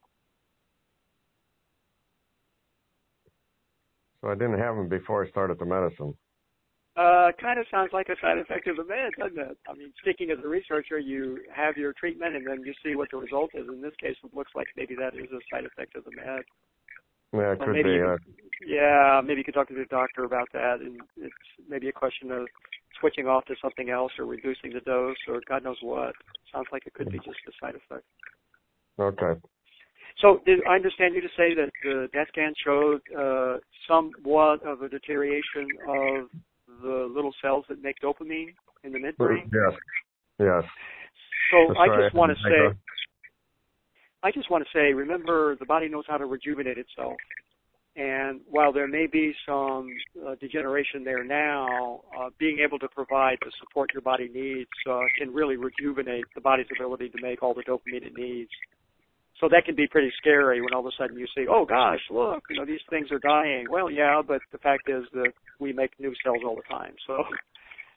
So I didn't have them before I started the medicine. Uh, kind of sounds like a side effect of the med, doesn't it? I mean, speaking as a researcher, you have your treatment and then you see what the result is. In this case, it looks like maybe that is a side effect of the med. Yeah, it so could maybe be. You Uh, could, yeah, maybe you could talk to the doctor about that, and it's maybe a question of switching off to something else or reducing the dose or God knows what. Sounds like it could be just a side effect. okay. So did I understand you to say that the D A T scan showed uh, somewhat of a deterioration of the little cells that make dopamine in the midbrain? Yes. Yes. So That's I right. just want to say, I just want to say, remember, the body knows how to rejuvenate itself. And while there may be some uh, degeneration there now, uh, being able to provide the support your body needs uh, can really rejuvenate the body's ability to make all the dopamine it needs. So that can be pretty scary when all of a sudden you see, oh gosh, look, you know, these things are dying. Well, yeah, but the fact is that we make new cells all the time. So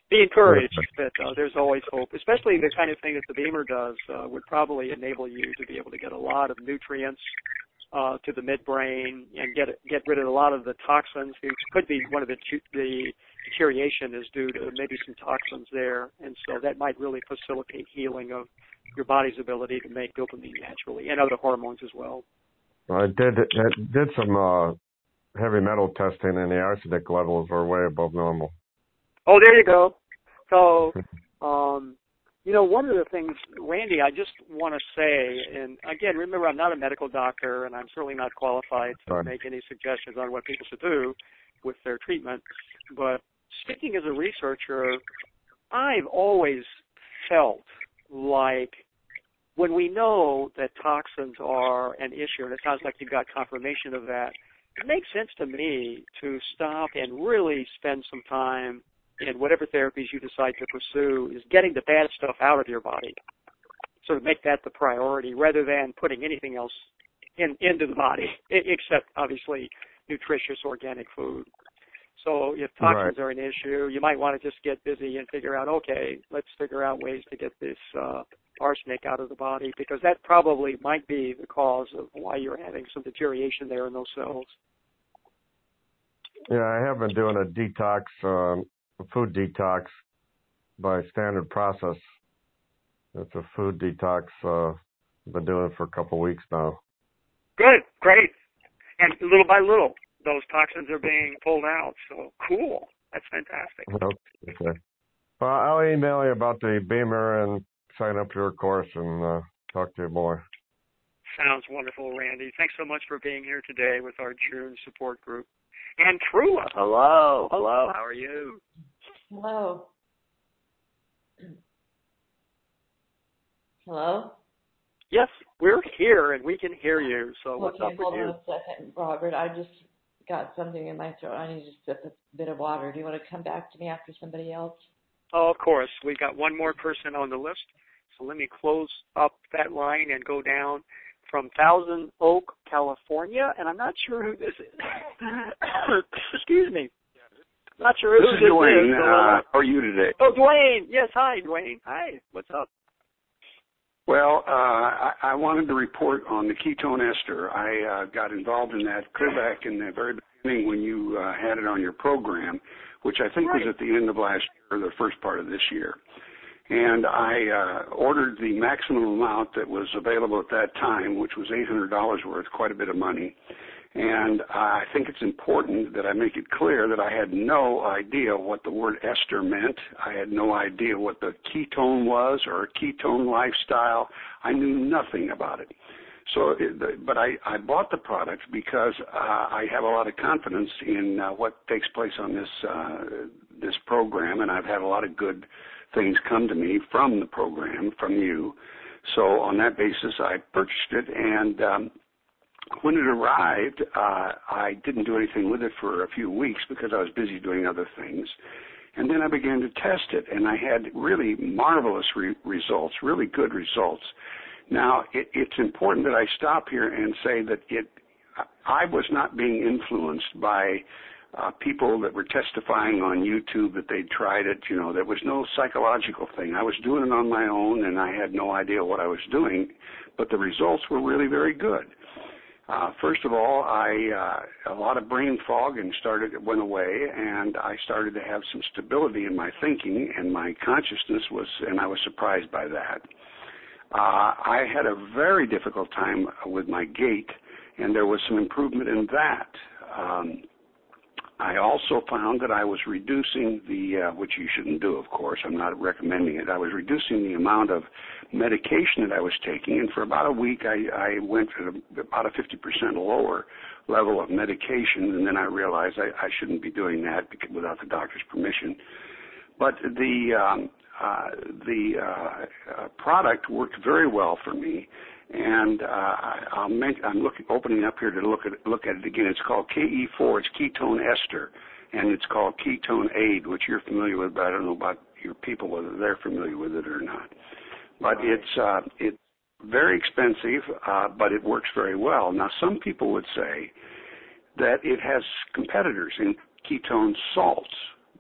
be encouraged that uh, there's always hope, especially the kind of thing that the Beamer does uh, would probably enable you to be able to get a lot of nutrients uh, to the midbrain and get get rid of a lot of the toxins. It could be one of the, the deterioration is due to maybe some toxins there, and so that might really facilitate healing of your body's ability to make dopamine naturally and other hormones as well. I did I did some uh, heavy metal testing, and the arsenic levels were way above normal. Oh, there you go. So, um, you know, one of the things, Randy, I just want to say, and again, remember, I'm not a medical doctor, and I'm certainly not qualified to Right. make any suggestions on what people should do with their treatment. But speaking as a researcher, I've always felt like when we know that toxins are an issue, and it sounds like you've got confirmation of that, it makes sense to me to stop and really spend some time in whatever therapies you decide to pursue is getting the bad stuff out of your body. Sort of make that the priority rather than putting anything else in, into the body, except obviously nutritious organic food. So if toxins right. are an issue, you might want to just get busy and figure out, okay, let's figure out ways to get this uh, arsenic out of the body, because that probably might be the cause of why you're having some deterioration there in those cells. Yeah, I have been doing a detox, um, a food detox by standard process. It's a food detox. Uh, I've been doing it for a couple of weeks now. Good, great. And little by little, those toxins are being pulled out. So cool. That's fantastic. Okay. Well, I'll email you about the Beamer and sign up to your course and uh, talk to you more. Sounds wonderful, Randy. Thanks so much for being here today with our June support group. And Trua, hello, hello, how are you? Hello. Hello? Yes, we're here and we can hear you. So what's okay, up with hold you? on a second, Robert. I just got something in my throat. I need to sip a bit of water. Do you want to come back to me after somebody else? Oh, of course. We've got one more person on the list. So let me close up that line and go down from Thousand Oak, California, and I'm not sure who this is. Excuse me. Not sure who this, this is Dwayne. is. Uh, how are you today? Oh, Dwayne. Yes, hi, Dwayne. Hi. What's up? Well, uh, I, I wanted to report on the ketone ester. I uh, got involved in that clear back in the very beginning when you uh, had it on your program, which I think right. was at the end of last year or the first part of this year. And I uh, ordered the maximum amount that was available at that time, which was eight hundred dollars worth, quite a bit of money. And I think it's important that I make it clear that I had no idea what the word ester meant. I had no idea what the ketone was or a ketone lifestyle. I knew nothing about it. So, but I, I bought the product because uh, I have a lot of confidence in uh, what takes place on this uh, this program, and I've had a lot of good things come to me from the program, from you. So on that basis, I purchased it, and um, when it arrived, uh, I didn't do anything with it for a few weeks because I was busy doing other things. And then I began to test it, and I had really marvelous re- results, really good results. Now, it, it's important that I stop here and say that it, I was not being influenced by uh, people that were testifying on YouTube that they'd tried it. You know, there was no psychological thing. I was doing it on my own, and I had no idea what I was doing, but the results were really very good. Uh, first of all, I uh, a lot of brain fog and started went away, and I started to have some stability in my thinking, and my consciousness was, and I was surprised by that. Uh, I had a very difficult time with my gait, and there was some improvement in that. Um, I also found that I was reducing the, uh, which you shouldn't do, of course, I'm not recommending it, I was reducing the amount of medication that I was taking, and for about a week I, I went to about a fifty percent lower level of medication, and then I realized I, I shouldn't be doing that because, without the doctor's permission. But the um, uh, the uh, uh, product worked very well for me, and uh, I'll make, I'm looking, opening up here to look at look at it again. It's called K E four. It's ketone ester, and it's called ketone aid, which you're familiar with, but I don't know about your people whether they're familiar with it or not. But right. it's uh, it's very expensive, uh, but it works very well. Now, some people would say that it has competitors in ketone salts,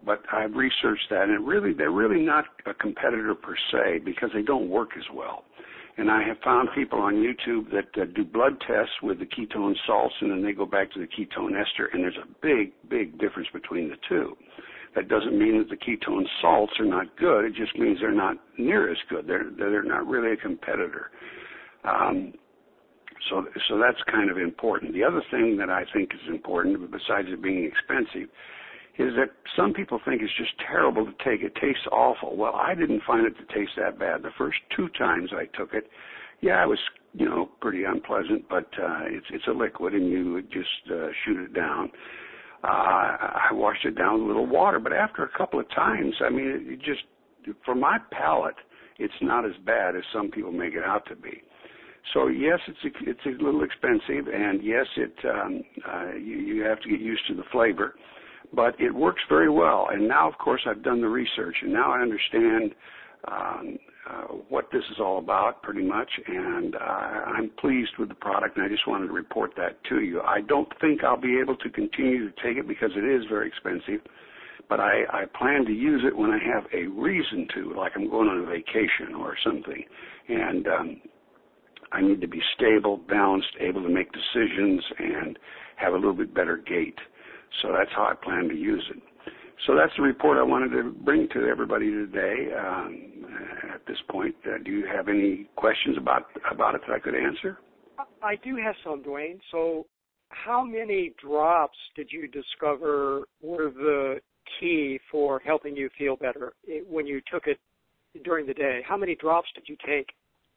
but I've researched that, and it really they're really not a competitor per se because they don't work as well. And I have found people on YouTube that uh, do blood tests with the ketone salts, and then they go back to the ketone ester, and there's a big, big difference between the two. That doesn't mean that the ketone salts are not good. It just means they're not near as good. They're they're not really a competitor. Um, so so that's kind of important. The other thing that I think is important, besides it being expensive, is that some people think it's just terrible to take. It tastes awful. Well, I didn't find it to taste that bad. The first two times I took it, yeah, it was, you know, pretty unpleasant, but uh, it's it's a liquid, and you just uh, shoot it down. Uh, I washed it down with a little water, but after a couple of times, I mean, it, it just, for my palate, it's not as bad as some people make it out to be. So yes, it's a, it's a little expensive, and yes, it um, uh, you, you have to get used to the flavor. But it works very well. And now, of course, I've done the research, and now I understand um, uh, what this is all about pretty much, and uh, I'm pleased with the product, and I just wanted to report that to you. I don't think I'll be able to continue to take it because it is very expensive, but I, I plan to use it when I have a reason to, like I'm going on a vacation or something, and um, I need to be stable, balanced, able to make decisions, and have a little bit better gait. So that's how I plan to use it. So that's the report I wanted to bring to everybody today. Um, at this point, uh, do you have any questions about about it that I could answer? I do have some, Dwayne. So how many drops did you discover were the key for helping you feel better when you took it during the day? How many drops did you take?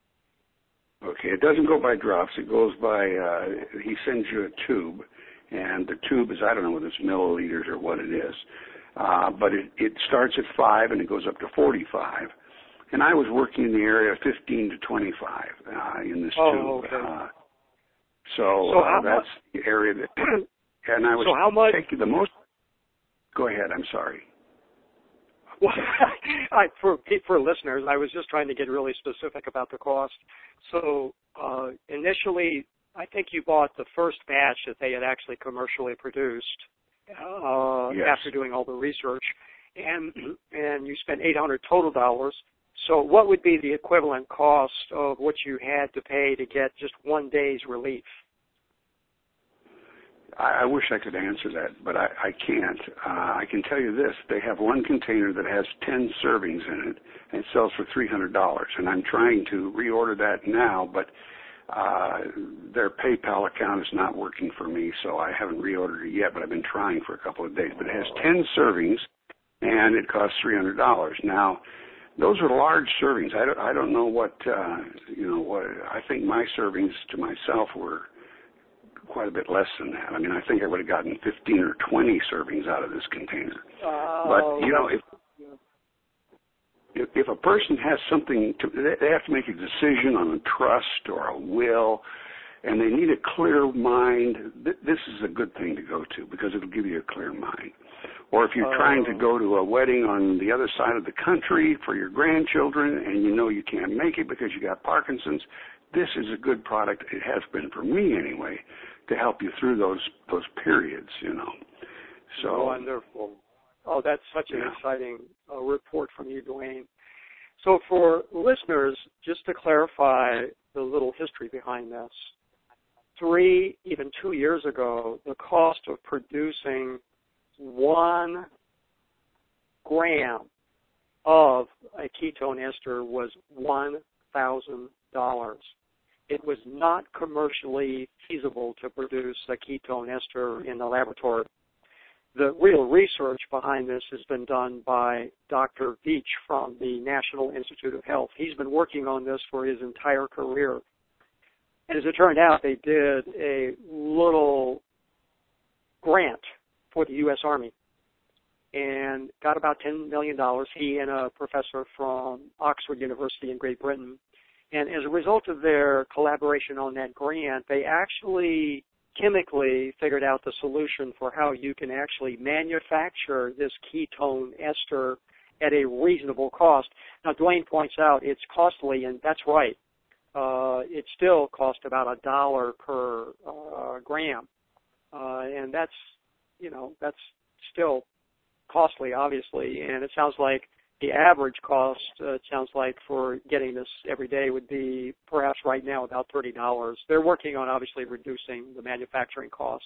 Okay, it doesn't go by drops. It goes by, uh, he sends you a tube. And the tube is, I don't know whether it's milliliters or what it is, uh, but it, it starts at five and it goes up to forty-five. And I was working in the area of fifteen to twenty-five uh, in this oh, tube. Okay. Uh, so so uh, that's the area that, and I was so how much, taking the most, go ahead, I'm sorry. Well, I, for, for listeners, I was just trying to get really specific about the cost. So uh, initially, I think you bought the first batch that they had actually commercially produced uh, yes. after doing all the research, and and you spent eight hundred total dollars. So what would be the equivalent cost of what you had to pay to get just one day's relief? I, I wish I could answer that, but I, I can't. Uh, I can tell you this. They have one container that has ten servings in it, and it sells for three hundred dollars, and I'm trying to reorder that now, but Uh, their PayPal account is not working for me, so I haven't reordered it yet, but I've been trying for a couple of days. But it has ten servings, and it costs three hundred dollars. Now, those are large servings. I don't, I don't know what, uh, you know, what, I think my servings to myself were quite a bit less than that. I mean, I think I would have gotten fifteen or twenty servings out of this container. Uh, but, you know, if, If, if a person has something, to, they have to make a decision on a trust or a will, and they need a clear mind, th- this is a good thing to go to because it'll give you a clear mind. Or if you're uh, trying to go to a wedding on the other side of the country for your grandchildren and you know you can't make it because you got Parkinson's, this is a good product. It has been for me anyway to help you through those those periods, you know. So wonderful. Oh, that's such an yeah. exciting uh, report from you, Dwayne. So for listeners, just to clarify the little history behind this, three, even two years ago, the cost of producing one gram of a ketone ester was one thousand dollars. It was not commercially feasible to produce a ketone ester in the laboratory. The real research behind this has been done by Doctor Veach from the National Institute of Health. He's been working on this for his entire career. And as it turned out, they did a little grant for the U S Army and got about ten million dollars, he and a professor from Oxford University in Great Britain. And as a result of their collaboration on that grant, they actually chemically figured out the solution for how you can actually manufacture this ketone ester at a reasonable cost. Now, Dwayne points out it's costly, and that's right. Uh, it still costs about a dollar per uh, gram, uh, and that's, you know, that's still costly, obviously, and it sounds like the average cost, uh, it sounds like, for getting this every day would be perhaps right now about thirty dollars. They're working on, obviously, reducing the manufacturing cost.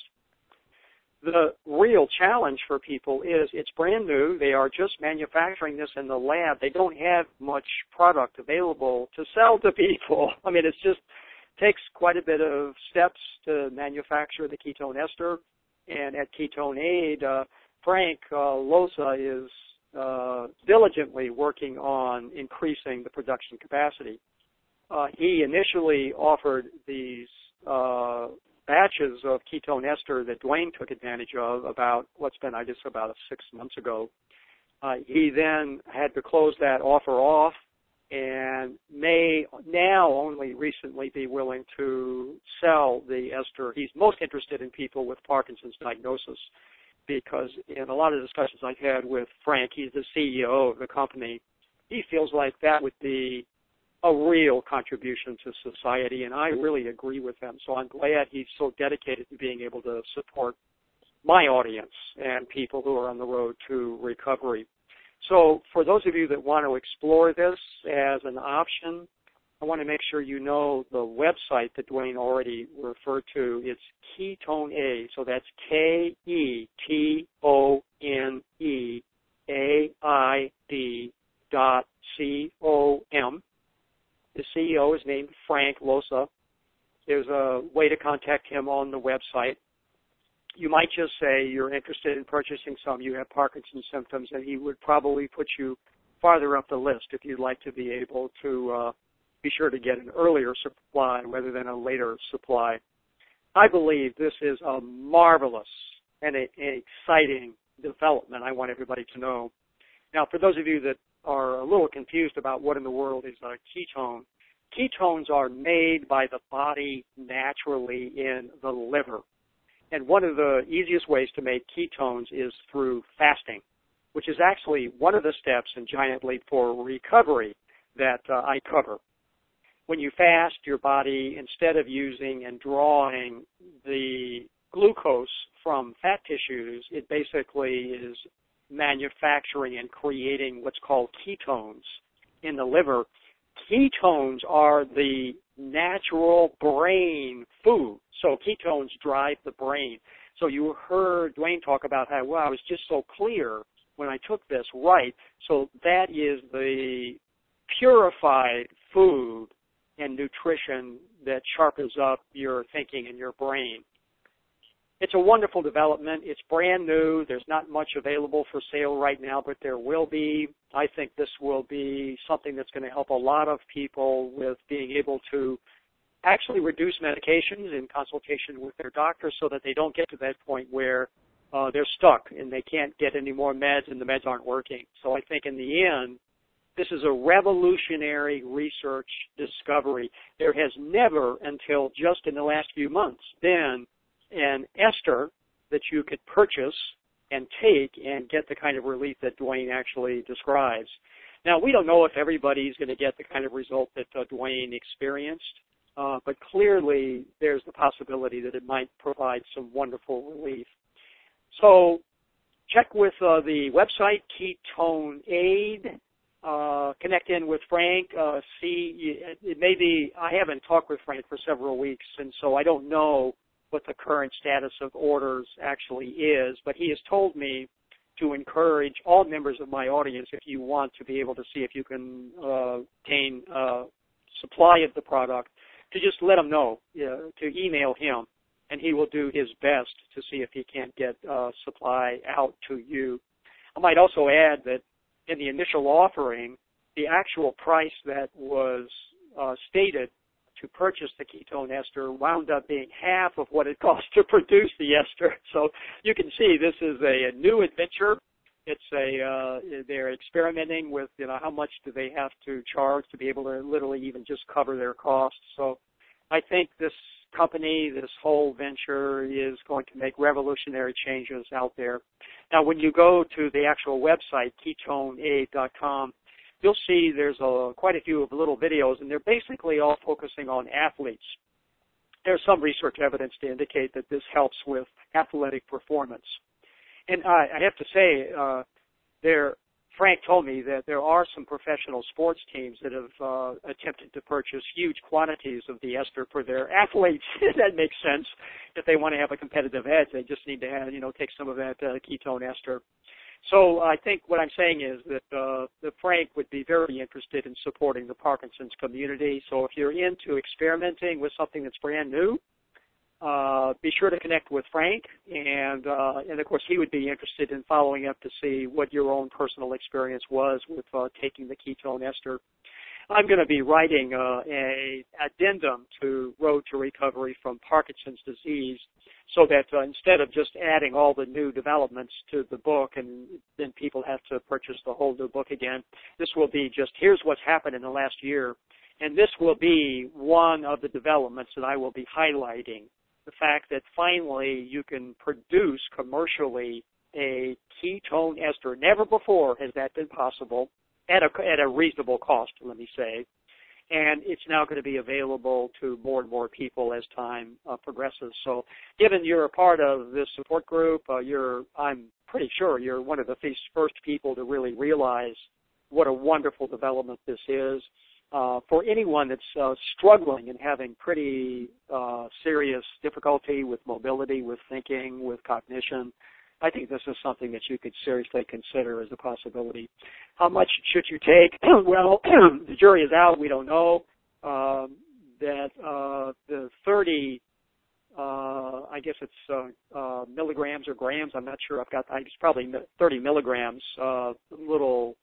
The real challenge for people is it's brand new. They are just manufacturing this in the lab. They don't have much product available to sell to people. I mean, it just takes quite a bit of steps to manufacture the ketone ester. And at Ketone Aid, uh, Frank uh, Losa is uh, diligently working on increasing the production capacity. Uh, he initially offered these uh, batches of ketone ester that Dwayne took advantage of about what's been, I guess, about six months ago. Uh, he then had to close that offer off and may now only recently be willing to sell the ester. He's most interested in people with Parkinson's diagnosis because in a lot of discussions I've had with Frank, he's the C E O of the company, he feels like that would be a real contribution to society, and I really agree with him. So I'm glad he's so dedicated to being able to support my audience and people who are on the road to recovery. So for those of you that want to explore this as an option, I want to make sure you know the website that Dwayne already referred to. It's Ketone A, so that's K E T O N E A I D dot C O M. The C E O is named Frank Losa. There's a way to contact him on the website. You might just say you're interested in purchasing some, you have Parkinson's symptoms, and he would probably put you farther up the list if you'd like to be able to uh, be sure to get an earlier supply rather than a later supply. I believe this is a marvelous and a, an exciting development I want everybody to know. Now, for those of you that are a little confused about what in the world is a ketone, ketones are made by the body naturally in the liver. And one of the easiest ways to make ketones is through fasting, which is actually one of the steps in Giant Leap for Recovery that uh, I cover. When you fast, your body, instead of using and drawing the glucose from fat tissues, it basically is manufacturing and creating what's called ketones in the liver. Ketones are the natural brain food. So ketones drive the brain. So you heard Dwayne talk about how, well, I was just so clear when I took this, right? So that is the purified food and nutrition that sharpens up your thinking and your brain. It's a wonderful development. It's brand new. There's not much available for sale right now, but there will be. I think this will be something that's going to help a lot of people with being able to actually reduce medications in consultation with their doctor so that they don't get to that point where uh, they're stuck and they can't get any more meds and the meds aren't working. So I think in the end, this is a revolutionary research discovery. There has never, until just in the last few months, been an ester that you could purchase and take and get the kind of relief that Dwayne actually describes. Now, we don't know if everybody's going to get the kind of result that uh, Dwayne experienced, uh, but clearly there's the possibility that it might provide some wonderful relief. So check with uh, the website, Ketone Aid. Uh, connect in with Frank. Uh, see, it may be, I haven't talked with Frank for several weeks, and so I don't know what the current status of orders actually is, but he has told me to encourage all members of my audience, if you want to be able to see if you can uh, obtain uh, supply of the product, to just let him know, uh, to email him, and he will do his best to see if he can't get uh, supply out to you. I might also add that in the initial offering, the actual price that was uh, stated to purchase the ketone ester wound up being half of what it cost to produce the ester. So you can see this is a, a new adventure. It's a uh, they're experimenting with, you know, how much do they have to charge to be able to literally even just cover their costs. So I think this company, this whole venture is going to make revolutionary changes out there. Now, when you go to the actual website, ketone aid dot com, you'll see there's a, quite a few of little videos, and they're basically all focusing on athletes. There's some research evidence to indicate that this helps with athletic performance. And I, I have to say, uh, there, Frank told me that there are some professional sports teams that have uh, attempted to purchase huge quantities of the ester for their athletes. That makes sense. If they want to have a competitive edge, they just need to have, you know, take some of that uh, ketone ester. So I think what I'm saying is that, uh, that Frank would be very interested in supporting the Parkinson's community. So if you're into experimenting with something that's brand new, uh, be sure to connect with Frank. And, uh, and of course, he would be interested in following up to see what your own personal experience was with uh, taking the ketone ester. I'm going to be writing uh, a addendum to Road to Recovery from Parkinson's Disease, so that uh, instead of just adding all the new developments to the book and then people have to purchase the whole new book again, this will be just, here's what's happened in the last year. And this will be one of the developments that I will be highlighting, the fact that finally you can produce commercially a ketone ester. Never before has that been possible, at a, at a reasonable cost, let me say. And it's now going to be available to more and more people as time uh, progresses. So given you're a part of this support group, uh, you're, I'm pretty sure you're one of the first people to really realize what a wonderful development this is. Uh, for anyone that's uh, struggling and having pretty uh, serious difficulty with mobility, with thinking, with cognition, I think this is something that you could seriously consider as a possibility. How much should you take? Well, the jury is out. We don't know. Um, that uh, the thirty, uh, I guess it's uh, uh, milligrams or grams. I'm not sure. I've got. It's probably thirty milligrams. Uh, little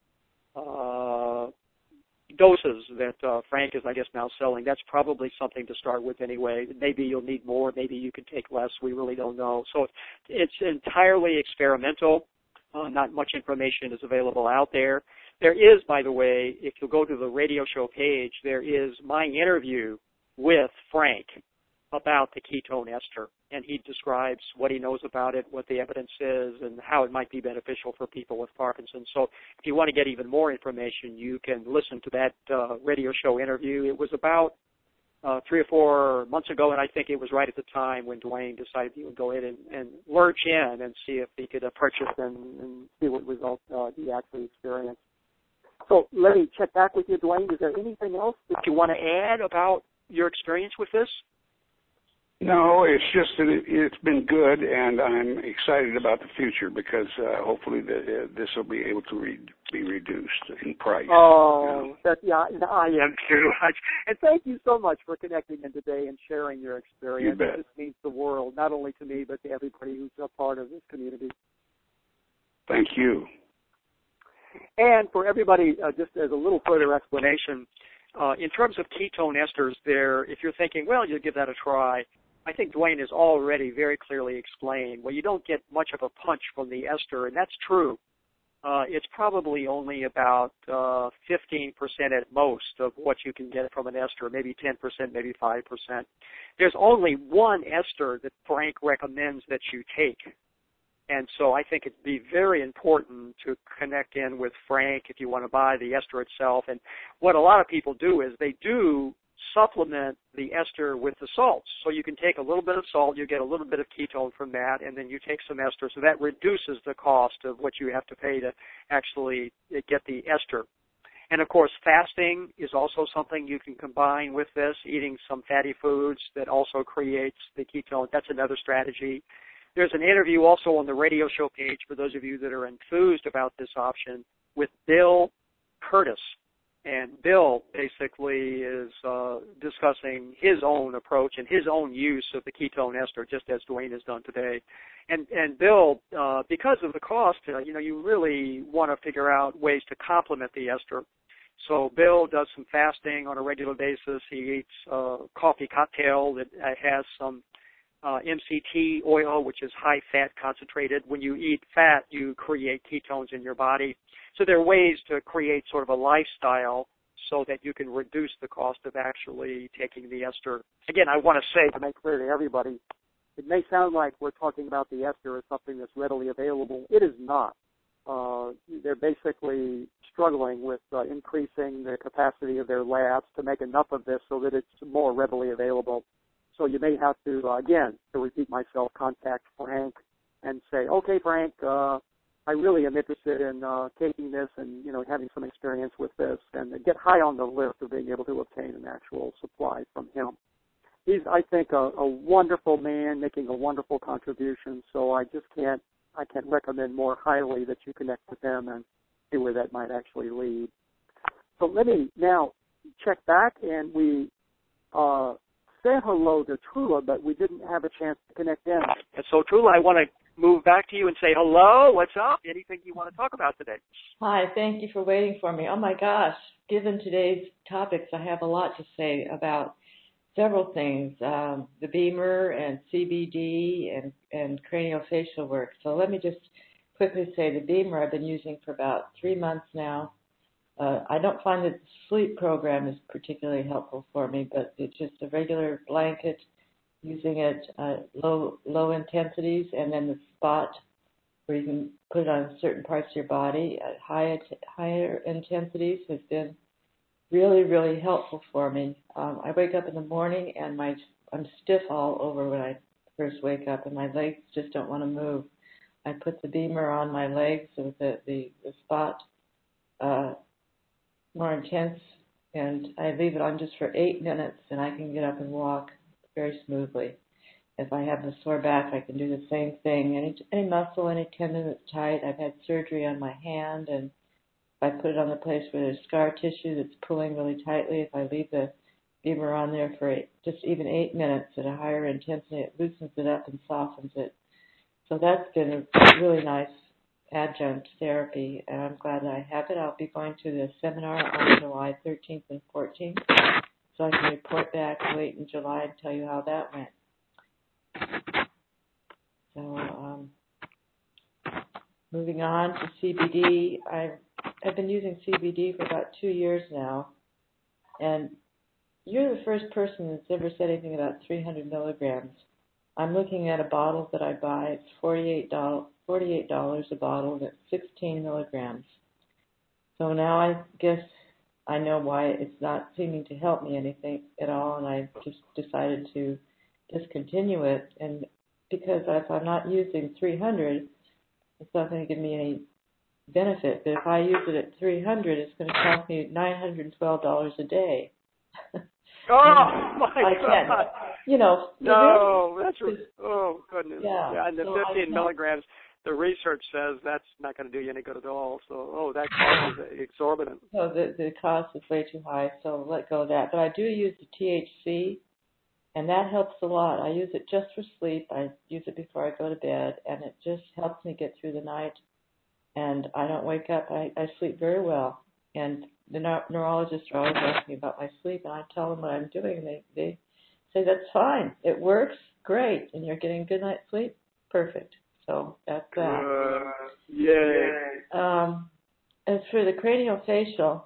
uh, doses that uh, Frank is, I guess, now selling. That's probably something to start with anyway. Maybe you'll need more. Maybe you can take less. We really don't know. So it's entirely experimental. Uh, not much information is available out there. There is, by the way, if you go to the radio show page, there is my interview with Frank about the ketone ester, and he describes what he knows about it, what the evidence is, and how it might be beneficial for people with Parkinson's. So if you want to get even more information, you can listen to that uh, radio show interview. It was about uh, three or four months ago, and I think it was right at the time when Dwayne decided he would go ahead and, and lurch in and see if he could uh, purchase and, and see what results uh, he actually experienced. So let me check back with you, Dwayne. Is there anything else that you want to add about your experience with this? No, it's just that it, it's been good, and I'm excited about the future because uh, hopefully the, uh, this will be able to re- be reduced in price. Oh, you know? that, yeah, I am too. And thank you so much for connecting in today and sharing your experience. You bet. This means the world, not only to me, but to everybody who's a part of this community. Thank you. And for everybody, uh, just as a little further explanation, uh, in terms of ketone esters, there, if you're thinking, well, you'll give that a try, I think Dwayne has already very clearly explained, well, you don't get much of a punch from the ester, and that's true. Uh, it's probably only about uh, fifteen percent at most of what you can get from an ester, maybe ten percent, maybe five percent. There's only one ester that Frank recommends that you take. And so I think it'd be very important to connect in with Frank if you want to buy the ester itself. And what a lot of people do is they do supplement the ester with the salts. So you can take a little bit of salt, you get a little bit of ketone from that, and then you take some ester. So that reduces the cost of what you have to pay to actually get the ester. And, of course, fasting is also something you can combine with this, eating some fatty foods that also creates the ketone. That's another strategy. There's an interview also on the radio show page for those of you that are enthused about this option with Bill Curtis. And Bill basically is uh, discussing his own approach and his own use of the ketone ester, just as Dwayne has done today. And, and Bill, uh, because of the cost, uh, you know, you really want to figure out ways to complement the ester. So Bill does some fasting on a regular basis. He eats a coffee cocktail that has some uh, M C T oil, which is high-fat concentrated. When you eat fat, you create ketones in your body. So there are ways to create sort of a lifestyle so that you can reduce the cost of actually taking the ester. Again, I want to say, to make clear to everybody, it may sound like we're talking about the ester as something that's readily available. It is not. Uh, they're basically struggling with uh, increasing the capacity of their labs to make enough of this so that it's more readily available. So you may have to, uh, again, to repeat myself, contact Frank and say, okay, Frank, uh, I really am interested in uh, taking this and, you know, having some experience with this and get high on the list of being able to obtain an actual supply from him. He's, I think, a, a wonderful man making a wonderful contribution, so I just can't, I can't recommend more highly that you connect with him and see where that might actually lead. So let me now check back, and we uh, say hello to Trula, but we didn't have a chance to connect in. And so, Trula, I want to move back to you and say hello. What's up? Anything you want to talk about today? Hi, thank you for waiting for me. Oh, my gosh. Given today's topics, I have a lot to say about several things, um, the BEMER and C B D and, and craniofacial work. So let me just quickly say the BEMER I've been using for about three months now. Uh, I don't find that the sleep program is particularly helpful for me, but it's just a regular blanket, using it uh, low low intensities, and then the spot where you can put it on certain parts of your body at high, higher intensities has been really, really helpful for me. Um, I wake up in the morning and my I'm stiff all over when I first wake up, and my legs just don't want to move. I put the BEMER on my legs with the, the, the spot uh, more intense, and I leave it on just for eight minutes, and I can get up and walk very smoothly. If I have a sore back, I can do the same thing. Any, any muscle, any tendon that's tight. I've had surgery on my hand, and if I put it on the place where there's scar tissue that's pulling really tightly, if I leave the BEMER on there for eight, just even eight minutes at a higher intensity, it loosens it up and softens it. So that's been a really nice adjunct therapy, and I'm glad that I have it. I'll be going to the seminar on July thirteenth and fourteenth, so I can report back late in July and tell you how that went. So um, moving on to C B D, I've, I've been using C B D for about two years now, and you're the first person that's ever said anything about three hundred milligrams. I'm looking at a bottle that I buy. It's forty-eight dollars, forty-eight dollars a bottle. That's sixteen milligrams. So now I guess I know why it's not seeming to help me anything at all, and I just decided to discontinue it. And because if I'm not using three hundred, it's not going to give me any benefit. But if I use it at three hundred, it's going to cost me nine hundred twelve dollars a day. Oh, my I God. can't. You know, no, that's oh goodness. Yeah, yeah and the so fifteen milligrams, the research says that's not going to do you any good at all. So, oh, that cost is exorbitant. So the the cost is way too high. So let go of that. But I do use the T H C, and that helps a lot. I use it just for sleep. I use it before I go to bed, and it just helps me get through the night. And I don't wake up. I, I sleep very well. And the neuro- neurologists are always asking me about my sleep, and I tell them what I'm doing, and they, they say, that's fine. It works. Great. And you're getting good night's sleep? Perfect. So that's that. Uh, yay. Um, as for the craniofacial,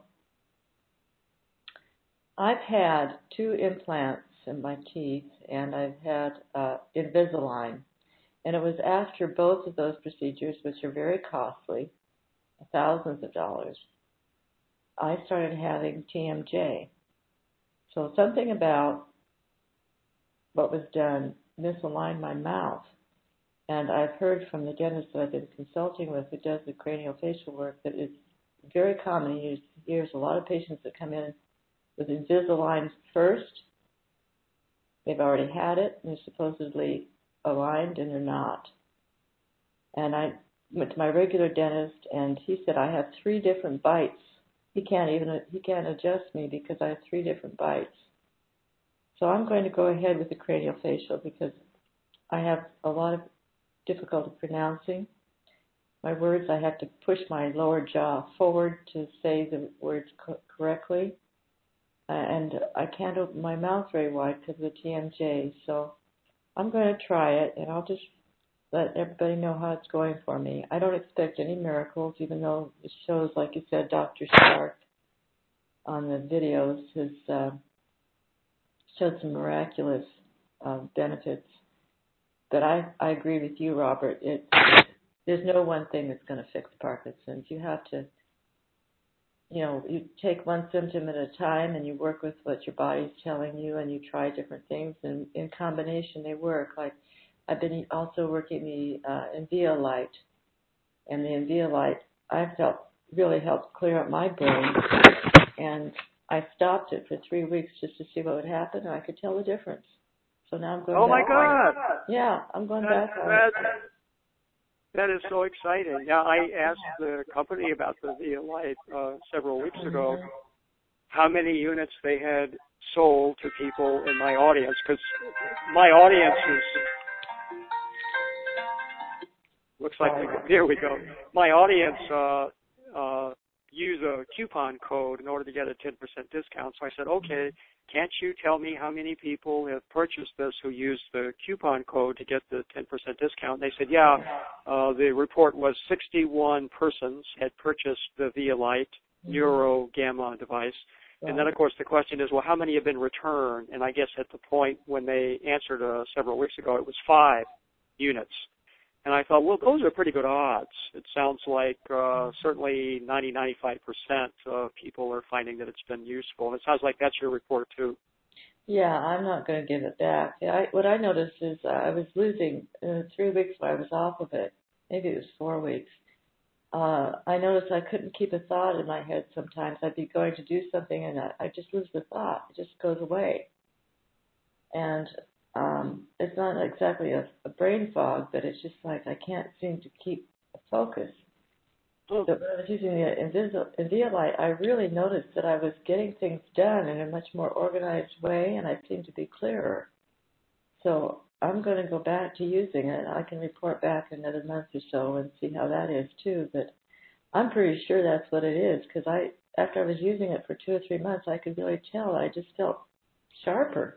I've had two implants in my teeth, and I've had uh, Invisalign. And it was after both of those procedures, which are very costly, thousands of dollars, I started having T M J. So something about what was done misaligned my mouth. And I've heard from the dentist that I've been consulting with who does the craniofacial work that it's very common. He hears a lot of patients that come in with Invisalign first. They've already had it, and they're supposedly aligned, and they're not. And I went to my regular dentist, and he said I have three different bites. He can't even he can't adjust me because I have three different bites. So I'm going to go ahead with the craniofacial because I have a lot of difficulty pronouncing my words. I have to push my lower jaw forward to say the words co- correctly, uh, and I can't open my mouth very wide because of the T M J. So I'm going to try it, and I'll just let everybody know how it's going for me. I don't expect any miracles, even though it shows, like you said, Doctor Stark on the videos has uh, showed some miraculous uh, benefits. But I, I agree with you, Robert. It, there's no one thing that's going to fix Parkinson's. You have to, you know, you take one symptom at a time and you work with what your body's telling you, and you try different things, and in combination they work. Like I've been also working the uh, Envia light, And the Enviolite, I felt, really helped clear up my brain. And I stopped it for three weeks just to see what would happen, and I could tell the difference. So now I'm going oh back. Oh, my God. Yeah, I'm going that, back on that, it. That is so exciting. Yeah, I asked the company about the Enviolite uh, several weeks ago Mm-hmm. how many units they had sold to people in my audience, because my audience is, looks like, we, here we go. My audience uh, uh, use a coupon code in order to get a ten percent discount. So I said, okay, can't you tell me how many people have purchased this who used the coupon code to get the ten percent discount? They said, yeah, uh, the report was sixty-one persons had purchased the Enviolite Neuro Gamma device. And then, of course, the question is, well, how many have been returned? And I guess at the point when they answered uh, several weeks ago, it was five units. And I thought, well, those are pretty good odds. It sounds like uh, certainly ninety, ninety-five percent of people are finding that it's been useful. And it sounds like that's your report, too. Yeah, I'm not going to give it back. I, what I noticed is uh, I was losing uh, three weeks when I was off of it. Maybe it was four weeks. Uh, I noticed I couldn't keep a thought in my head sometimes. I'd be going to do something and I, I just lose the thought. It just goes away. And um, it's not exactly a, a brain fog, but it's just like I can't seem to keep a focus. So when I was using the Enviolite, I really noticed that I was getting things done in a much more organized way, and I seemed to be clearer. So I'm going to go back to using it. I can report back in another month or so and see how that is too. But I'm pretty sure that's what it is, because I, after I was using it for two or three months, I could really tell. I just felt sharper.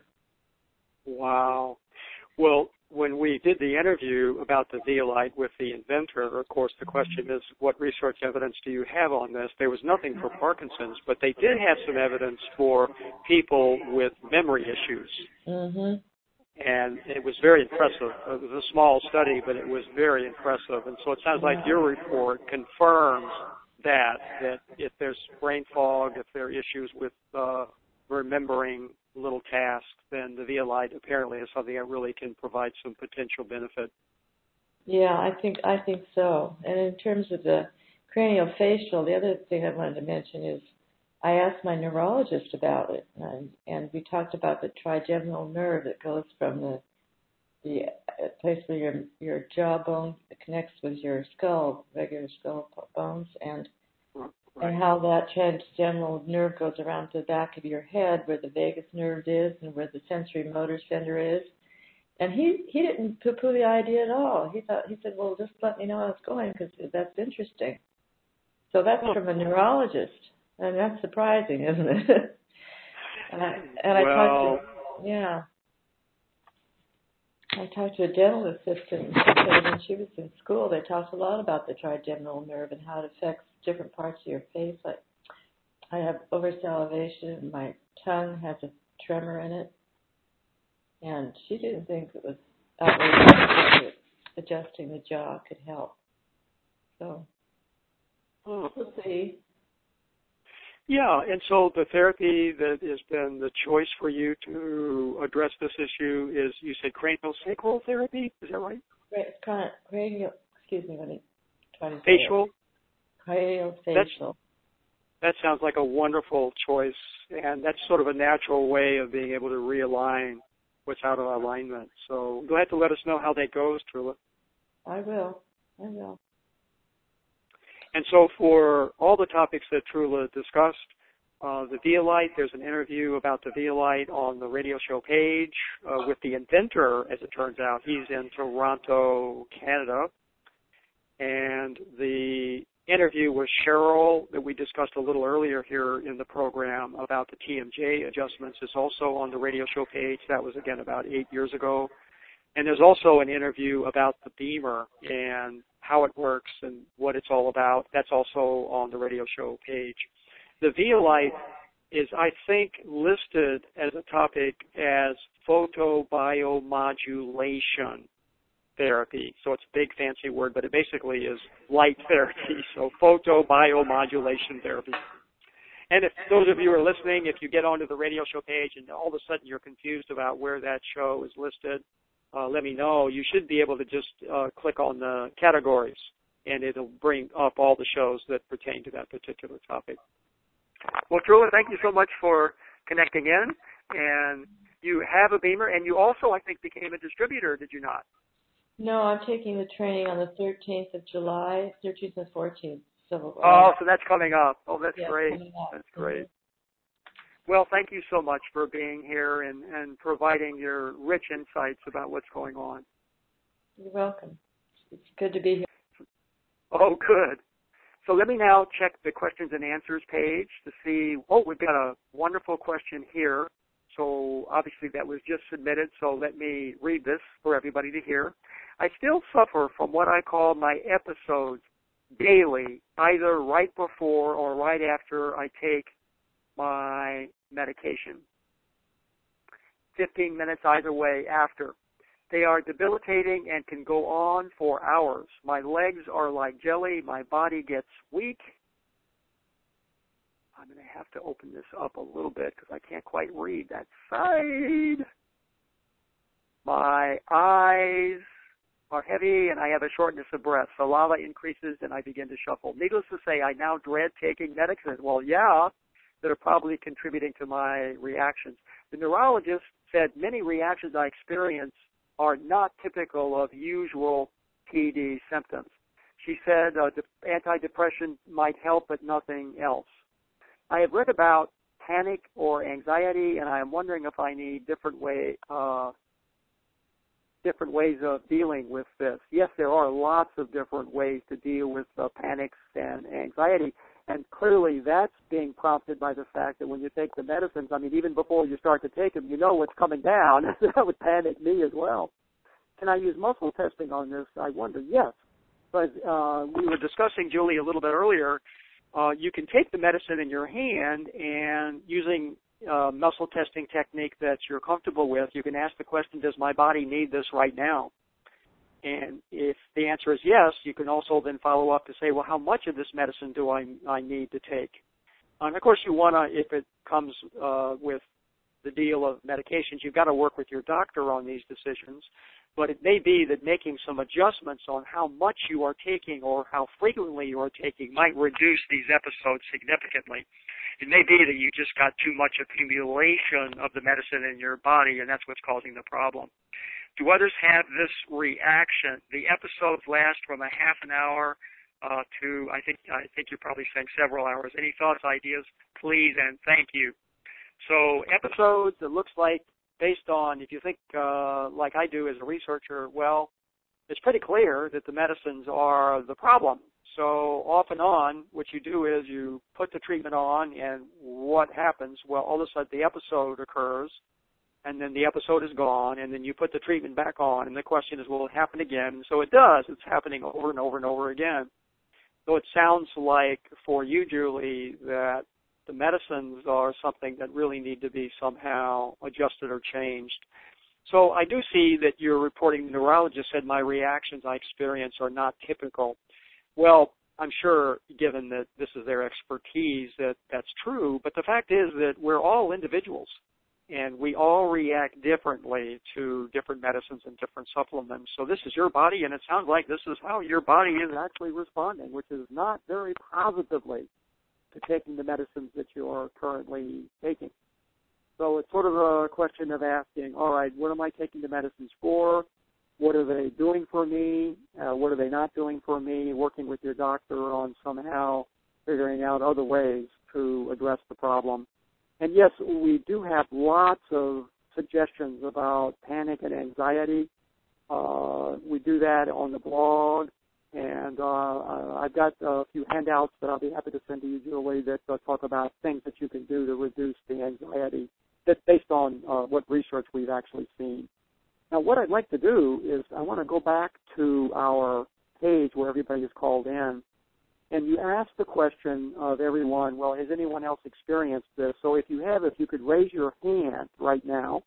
Wow. Well, when we did the interview about the Enviolite with the inventor, of course, the question is, what research evidence do you have on this? There was nothing for Parkinson's, but they did have some evidence for people with memory issues. Mm-hmm. And it was very impressive. It was a small study, but it was very impressive. And so it sounds like your report confirms that, that if there's brain fog, if there are issues with uh, remembering little tasks, then the Enviolite apparently is something that really can provide some potential benefit. Yeah, I think I think so. And in terms of the craniofacial, the other thing I wanted to mention is I asked my neurologist about it, and, and we talked about the trigeminal nerve that goes from the the place where your your jawbone connects with your skull, regular skull bones, and right. and how that trigeminal nerve goes around to the back of your head, where the vagus nerve is, and where the sensory motor center is. And he he didn't poo-poo the idea at all. He thought he said, well, just let me know how it's going, because that's interesting. So that's from a neurologist. And that's surprising, isn't it? and I, and I well, talked to, yeah. I talked to a dental assistant, and when she was in school, they talked a lot about the trigeminal nerve and how it affects different parts of your face. Like, I have oversalivation, and my tongue has a tremor in it. And she didn't think it was outrageous that adjusting the jaw could help. So, oh. we'll see. Yeah, and so the therapy that has been the choice for you to address this issue is, you said, craniosacral therapy? Is that right? Right, cranial, excuse me, let me try to say Facial? it. Craniofacial. That's, that sounds like a wonderful choice, and that's sort of a natural way of being able to realign what's out of alignment. So you'll have to let us know how that goes, Trula. I will. I will. And so for all the topics that Trula discussed, uh, the Enviolite, there's an interview about the Enviolite on the radio show page uh, with the inventor, as it turns out. He's in Toronto, Canada. And the interview with Cheryl that we discussed a little earlier here in the program about the T M J adjustments is also on the radio show page. That was, again, about eight years ago. And there's also an interview about the Beamer and how it works and what it's all about. That's also on the radio show page. The Enviolite is, I think, listed as a topic as photobiomodulation therapy. So it's a big fancy word, but it basically is light therapy. So photobiomodulation therapy. And if those of you who are listening, if you get onto the radio show page and all of a sudden you're confused about where that show is listed, Uh, let me know. You should be able to just uh, click on the categories and it'll bring up all the shows that pertain to that particular topic. Well, Trula, thank you so much for connecting in. And you have a BEMER, and you also, I think, became a distributor, did you not? No, I'm taking the training on the thirteenth of July, thirteenth and fourteenth. So, uh, oh, so that's coming up. Oh, that's yeah, great. That's great. Mm-hmm. Well, thank you so much for being here and, and providing your rich insights about what's going on. You're welcome. It's good to be here. Oh, good. So let me now check the questions and answers page to see, oh, we've got a wonderful question here. So obviously that was just submitted, so let me read this for everybody to hear. I still suffer from what I call my episodes daily, either right before or right after I take my medication. fifteen minutes either way after. They are debilitating and can go on for hours. My legs are like jelly. My body gets weak. I'm going to have to open this up a little bit because I can't quite read that side. My eyes are heavy and I have a shortness of breath. Saliva increases and I begin to shuffle. Needless to say, I now dread taking medicine. Well, yeah, that are probably contributing to my reactions. The neurologist said many reactions I experience are not typical of usual P D symptoms. She said uh, antidepressant might help, but nothing else. I have read about panic or anxiety, and I am wondering if I need different way, uh, different ways of dealing with this. Yes, there are lots of different ways to deal with uh, panics and anxiety, and clearly that's being prompted by the fact that when you take the medicines, I mean, even before you start to take them, you know what's coming down. That would panic me as well. Can I use muscle testing on this? I wonder. Yes. But uh, we were discussing, Julie, a little bit earlier, uh, you can take the medicine in your hand and using uh, muscle testing technique that you're comfortable with, you can ask the question, does my body need this right now? And if the answer is yes, you can also then follow up to say, well, how much of this medicine do I, I need to take? And, of course, you want to, if it comes uh, with the deal of medications, you've got to work with your doctor on these decisions. But it may be that making some adjustments on how much you are taking or how frequently you are taking might reduce these episodes significantly. It may be that you just got too much accumulation of the medicine in your body, and that's what's causing the problem. Do others have this reaction? The episodes last from a half an hour uh, to, I think, I think you're probably saying several hours. Any thoughts, ideas, please, and thank you. So episodes, it looks like, based on, if you think uh, like I do as a researcher, well, it's pretty clear that the medicines are the problem. So off and on, what you do is you put the treatment on, and what happens? Well, all of a sudden the episode occurs, and then the episode is gone, and then you put the treatment back on, and the question is, will it happen again? So it does. It's happening over and over and over again. So it sounds like for you, Julie, that the medicines are something that really need to be somehow adjusted or changed. So I do see that you're reporting, the neurologist said my reactions I experience are not typical. Well, I'm sure, given that this is their expertise, that that's true. But the fact is that we're all individuals, and we all react differently to different medicines and different supplements. So this is your body, and it sounds like this is how your body is actually responding, which is not very positively to taking the medicines that you are currently taking. So it's sort of a question of asking, all right, what am I taking the medicines for? What are they doing for me? Uh, what are they not doing for me? Working with your doctor on somehow figuring out other ways to address the problem. And yes, we do have lots of suggestions about panic and anxiety. Uh, we do that on the blog. And uh, I've got a few handouts that I'll be happy to send to you, Julie, that uh, talk about things that you can do to reduce the anxiety. That's based on uh, what research we've actually seen. Now, what I'd like to do is I want to go back to our page where everybody is called in, and you ask the question of everyone, well, has anyone else experienced this? So if you have, if you could raise your hand right now,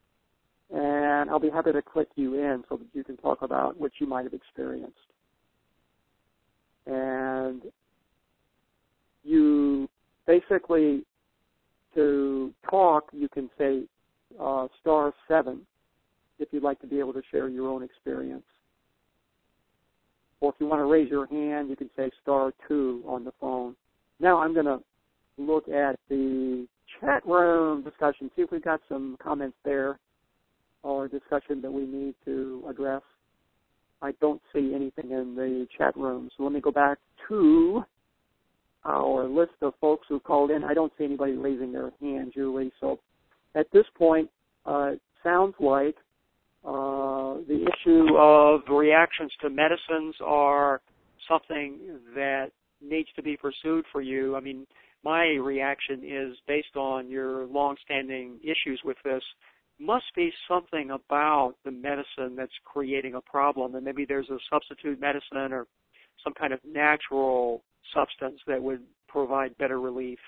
and I'll be happy to click you in so that you can talk about what you might have experienced. And you basically, to talk, you can say uh, star seven if you'd like to be able to share your own experience. or if you want to raise your hand, you can say star two on the phone. Now I'm going to look at the chat room discussion, see if we've got some comments there or discussion that we need to address. I don't see anything in the chat room, so let me go back to our list of folks who called in. I don't see anybody raising their hand, Julie. So at this point, uh, it sounds like uh, the issue of reactions to medicines are something that needs to be pursued for you. I mean, my reaction is based on your long-standing issues with this. Must be something about the medicine that's creating a problem, and maybe there's a substitute medicine or some kind of natural substance that would provide better relief.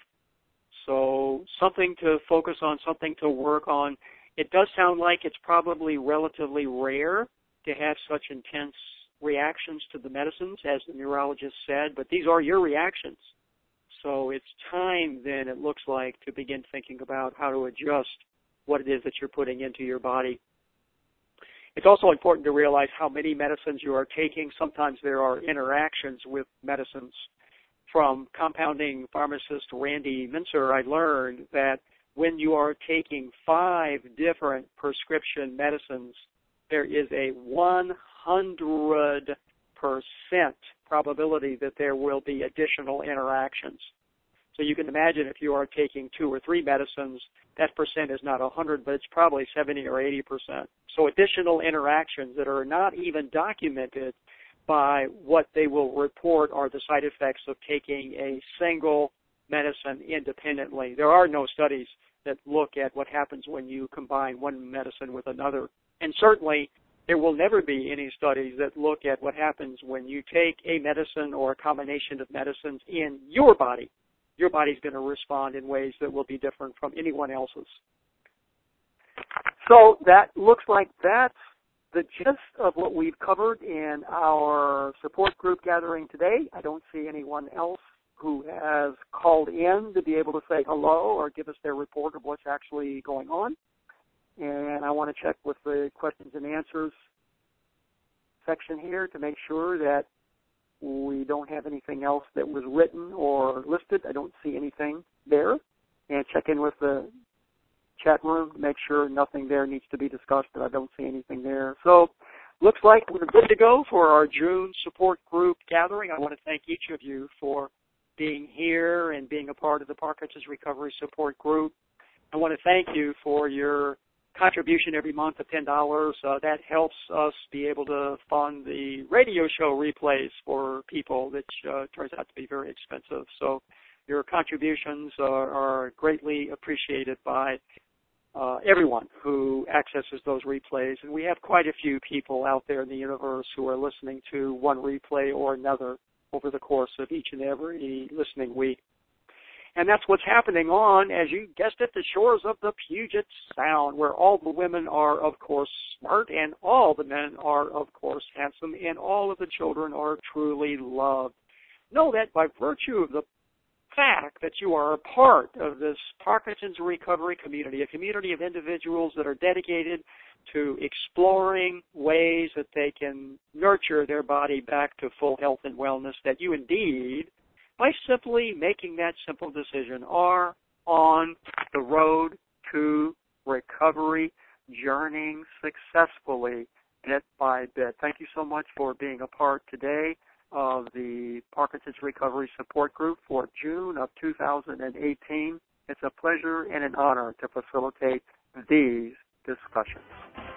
So something to focus on, something to work on. It does sound like it's probably relatively rare to have such intense reactions to the medicines, as the neurologist said, but these are your reactions. So it's time then, it looks like, to begin thinking about how to adjust what it is that you're putting into your body. It's also important to realize how many medicines you are taking. Sometimes there are interactions with medicines. From compounding pharmacist Randy Mincer, I learned that when you are taking five different prescription medicines, there is a one hundred percent probability that there will be additional interactions. So you can imagine if you are taking two or three medicines, that percent is not one hundred, but it's probably seventy or eighty percent. So additional interactions that are not even documented by what they will report are the side effects of taking a single medicine independently. There are no studies that look at what happens when you combine one medicine with another. And certainly there will never be any studies that look at what happens when you take a medicine or a combination of medicines in your body. Your body's going to respond in ways that will be different from anyone else's. So that looks like that's the gist of what we've covered in our support group gathering today. I don't see anyone else who has called in to be able to say hello or give us their report of what's actually going on. And I want to check with the questions and answers section here to make sure that we don't have anything else that was written or listed. I don't see anything there. And check in with the chat room to make sure nothing there needs to be discussed, but I don't see anything there. So looks like we're good to go for our June support group gathering. I want to thank each of you for being here and being a part of the Parkinson's Recovery Support Group. I want to thank you for your contribution every month of ten dollars. Uh, that helps us be able to fund the radio show replays for people, which uh, turns out to be very expensive. So your contributions are, are greatly appreciated by uh, everyone who accesses those replays. And we have quite a few people out there in the universe who are listening to one replay or another over the course of each and every listening week. And that's what's happening on, as you guessed it, the shores of the Puget Sound, where all the women are, of course, smart, and all the men are, of course, handsome, and all of the children are truly loved. Know that by virtue of the fact that you are a part of this Parkinson's recovery community, a community of individuals that are dedicated to exploring ways that they can nurture their body back to full health and wellness, that you indeed, by simply making that simple decision, are on the road to recovery, journeying successfully bit by bit. Thank you so much for being a part today of the Parkinson's Recovery Support Group for June of two thousand eighteen. It's a pleasure and an honor to facilitate these discussions.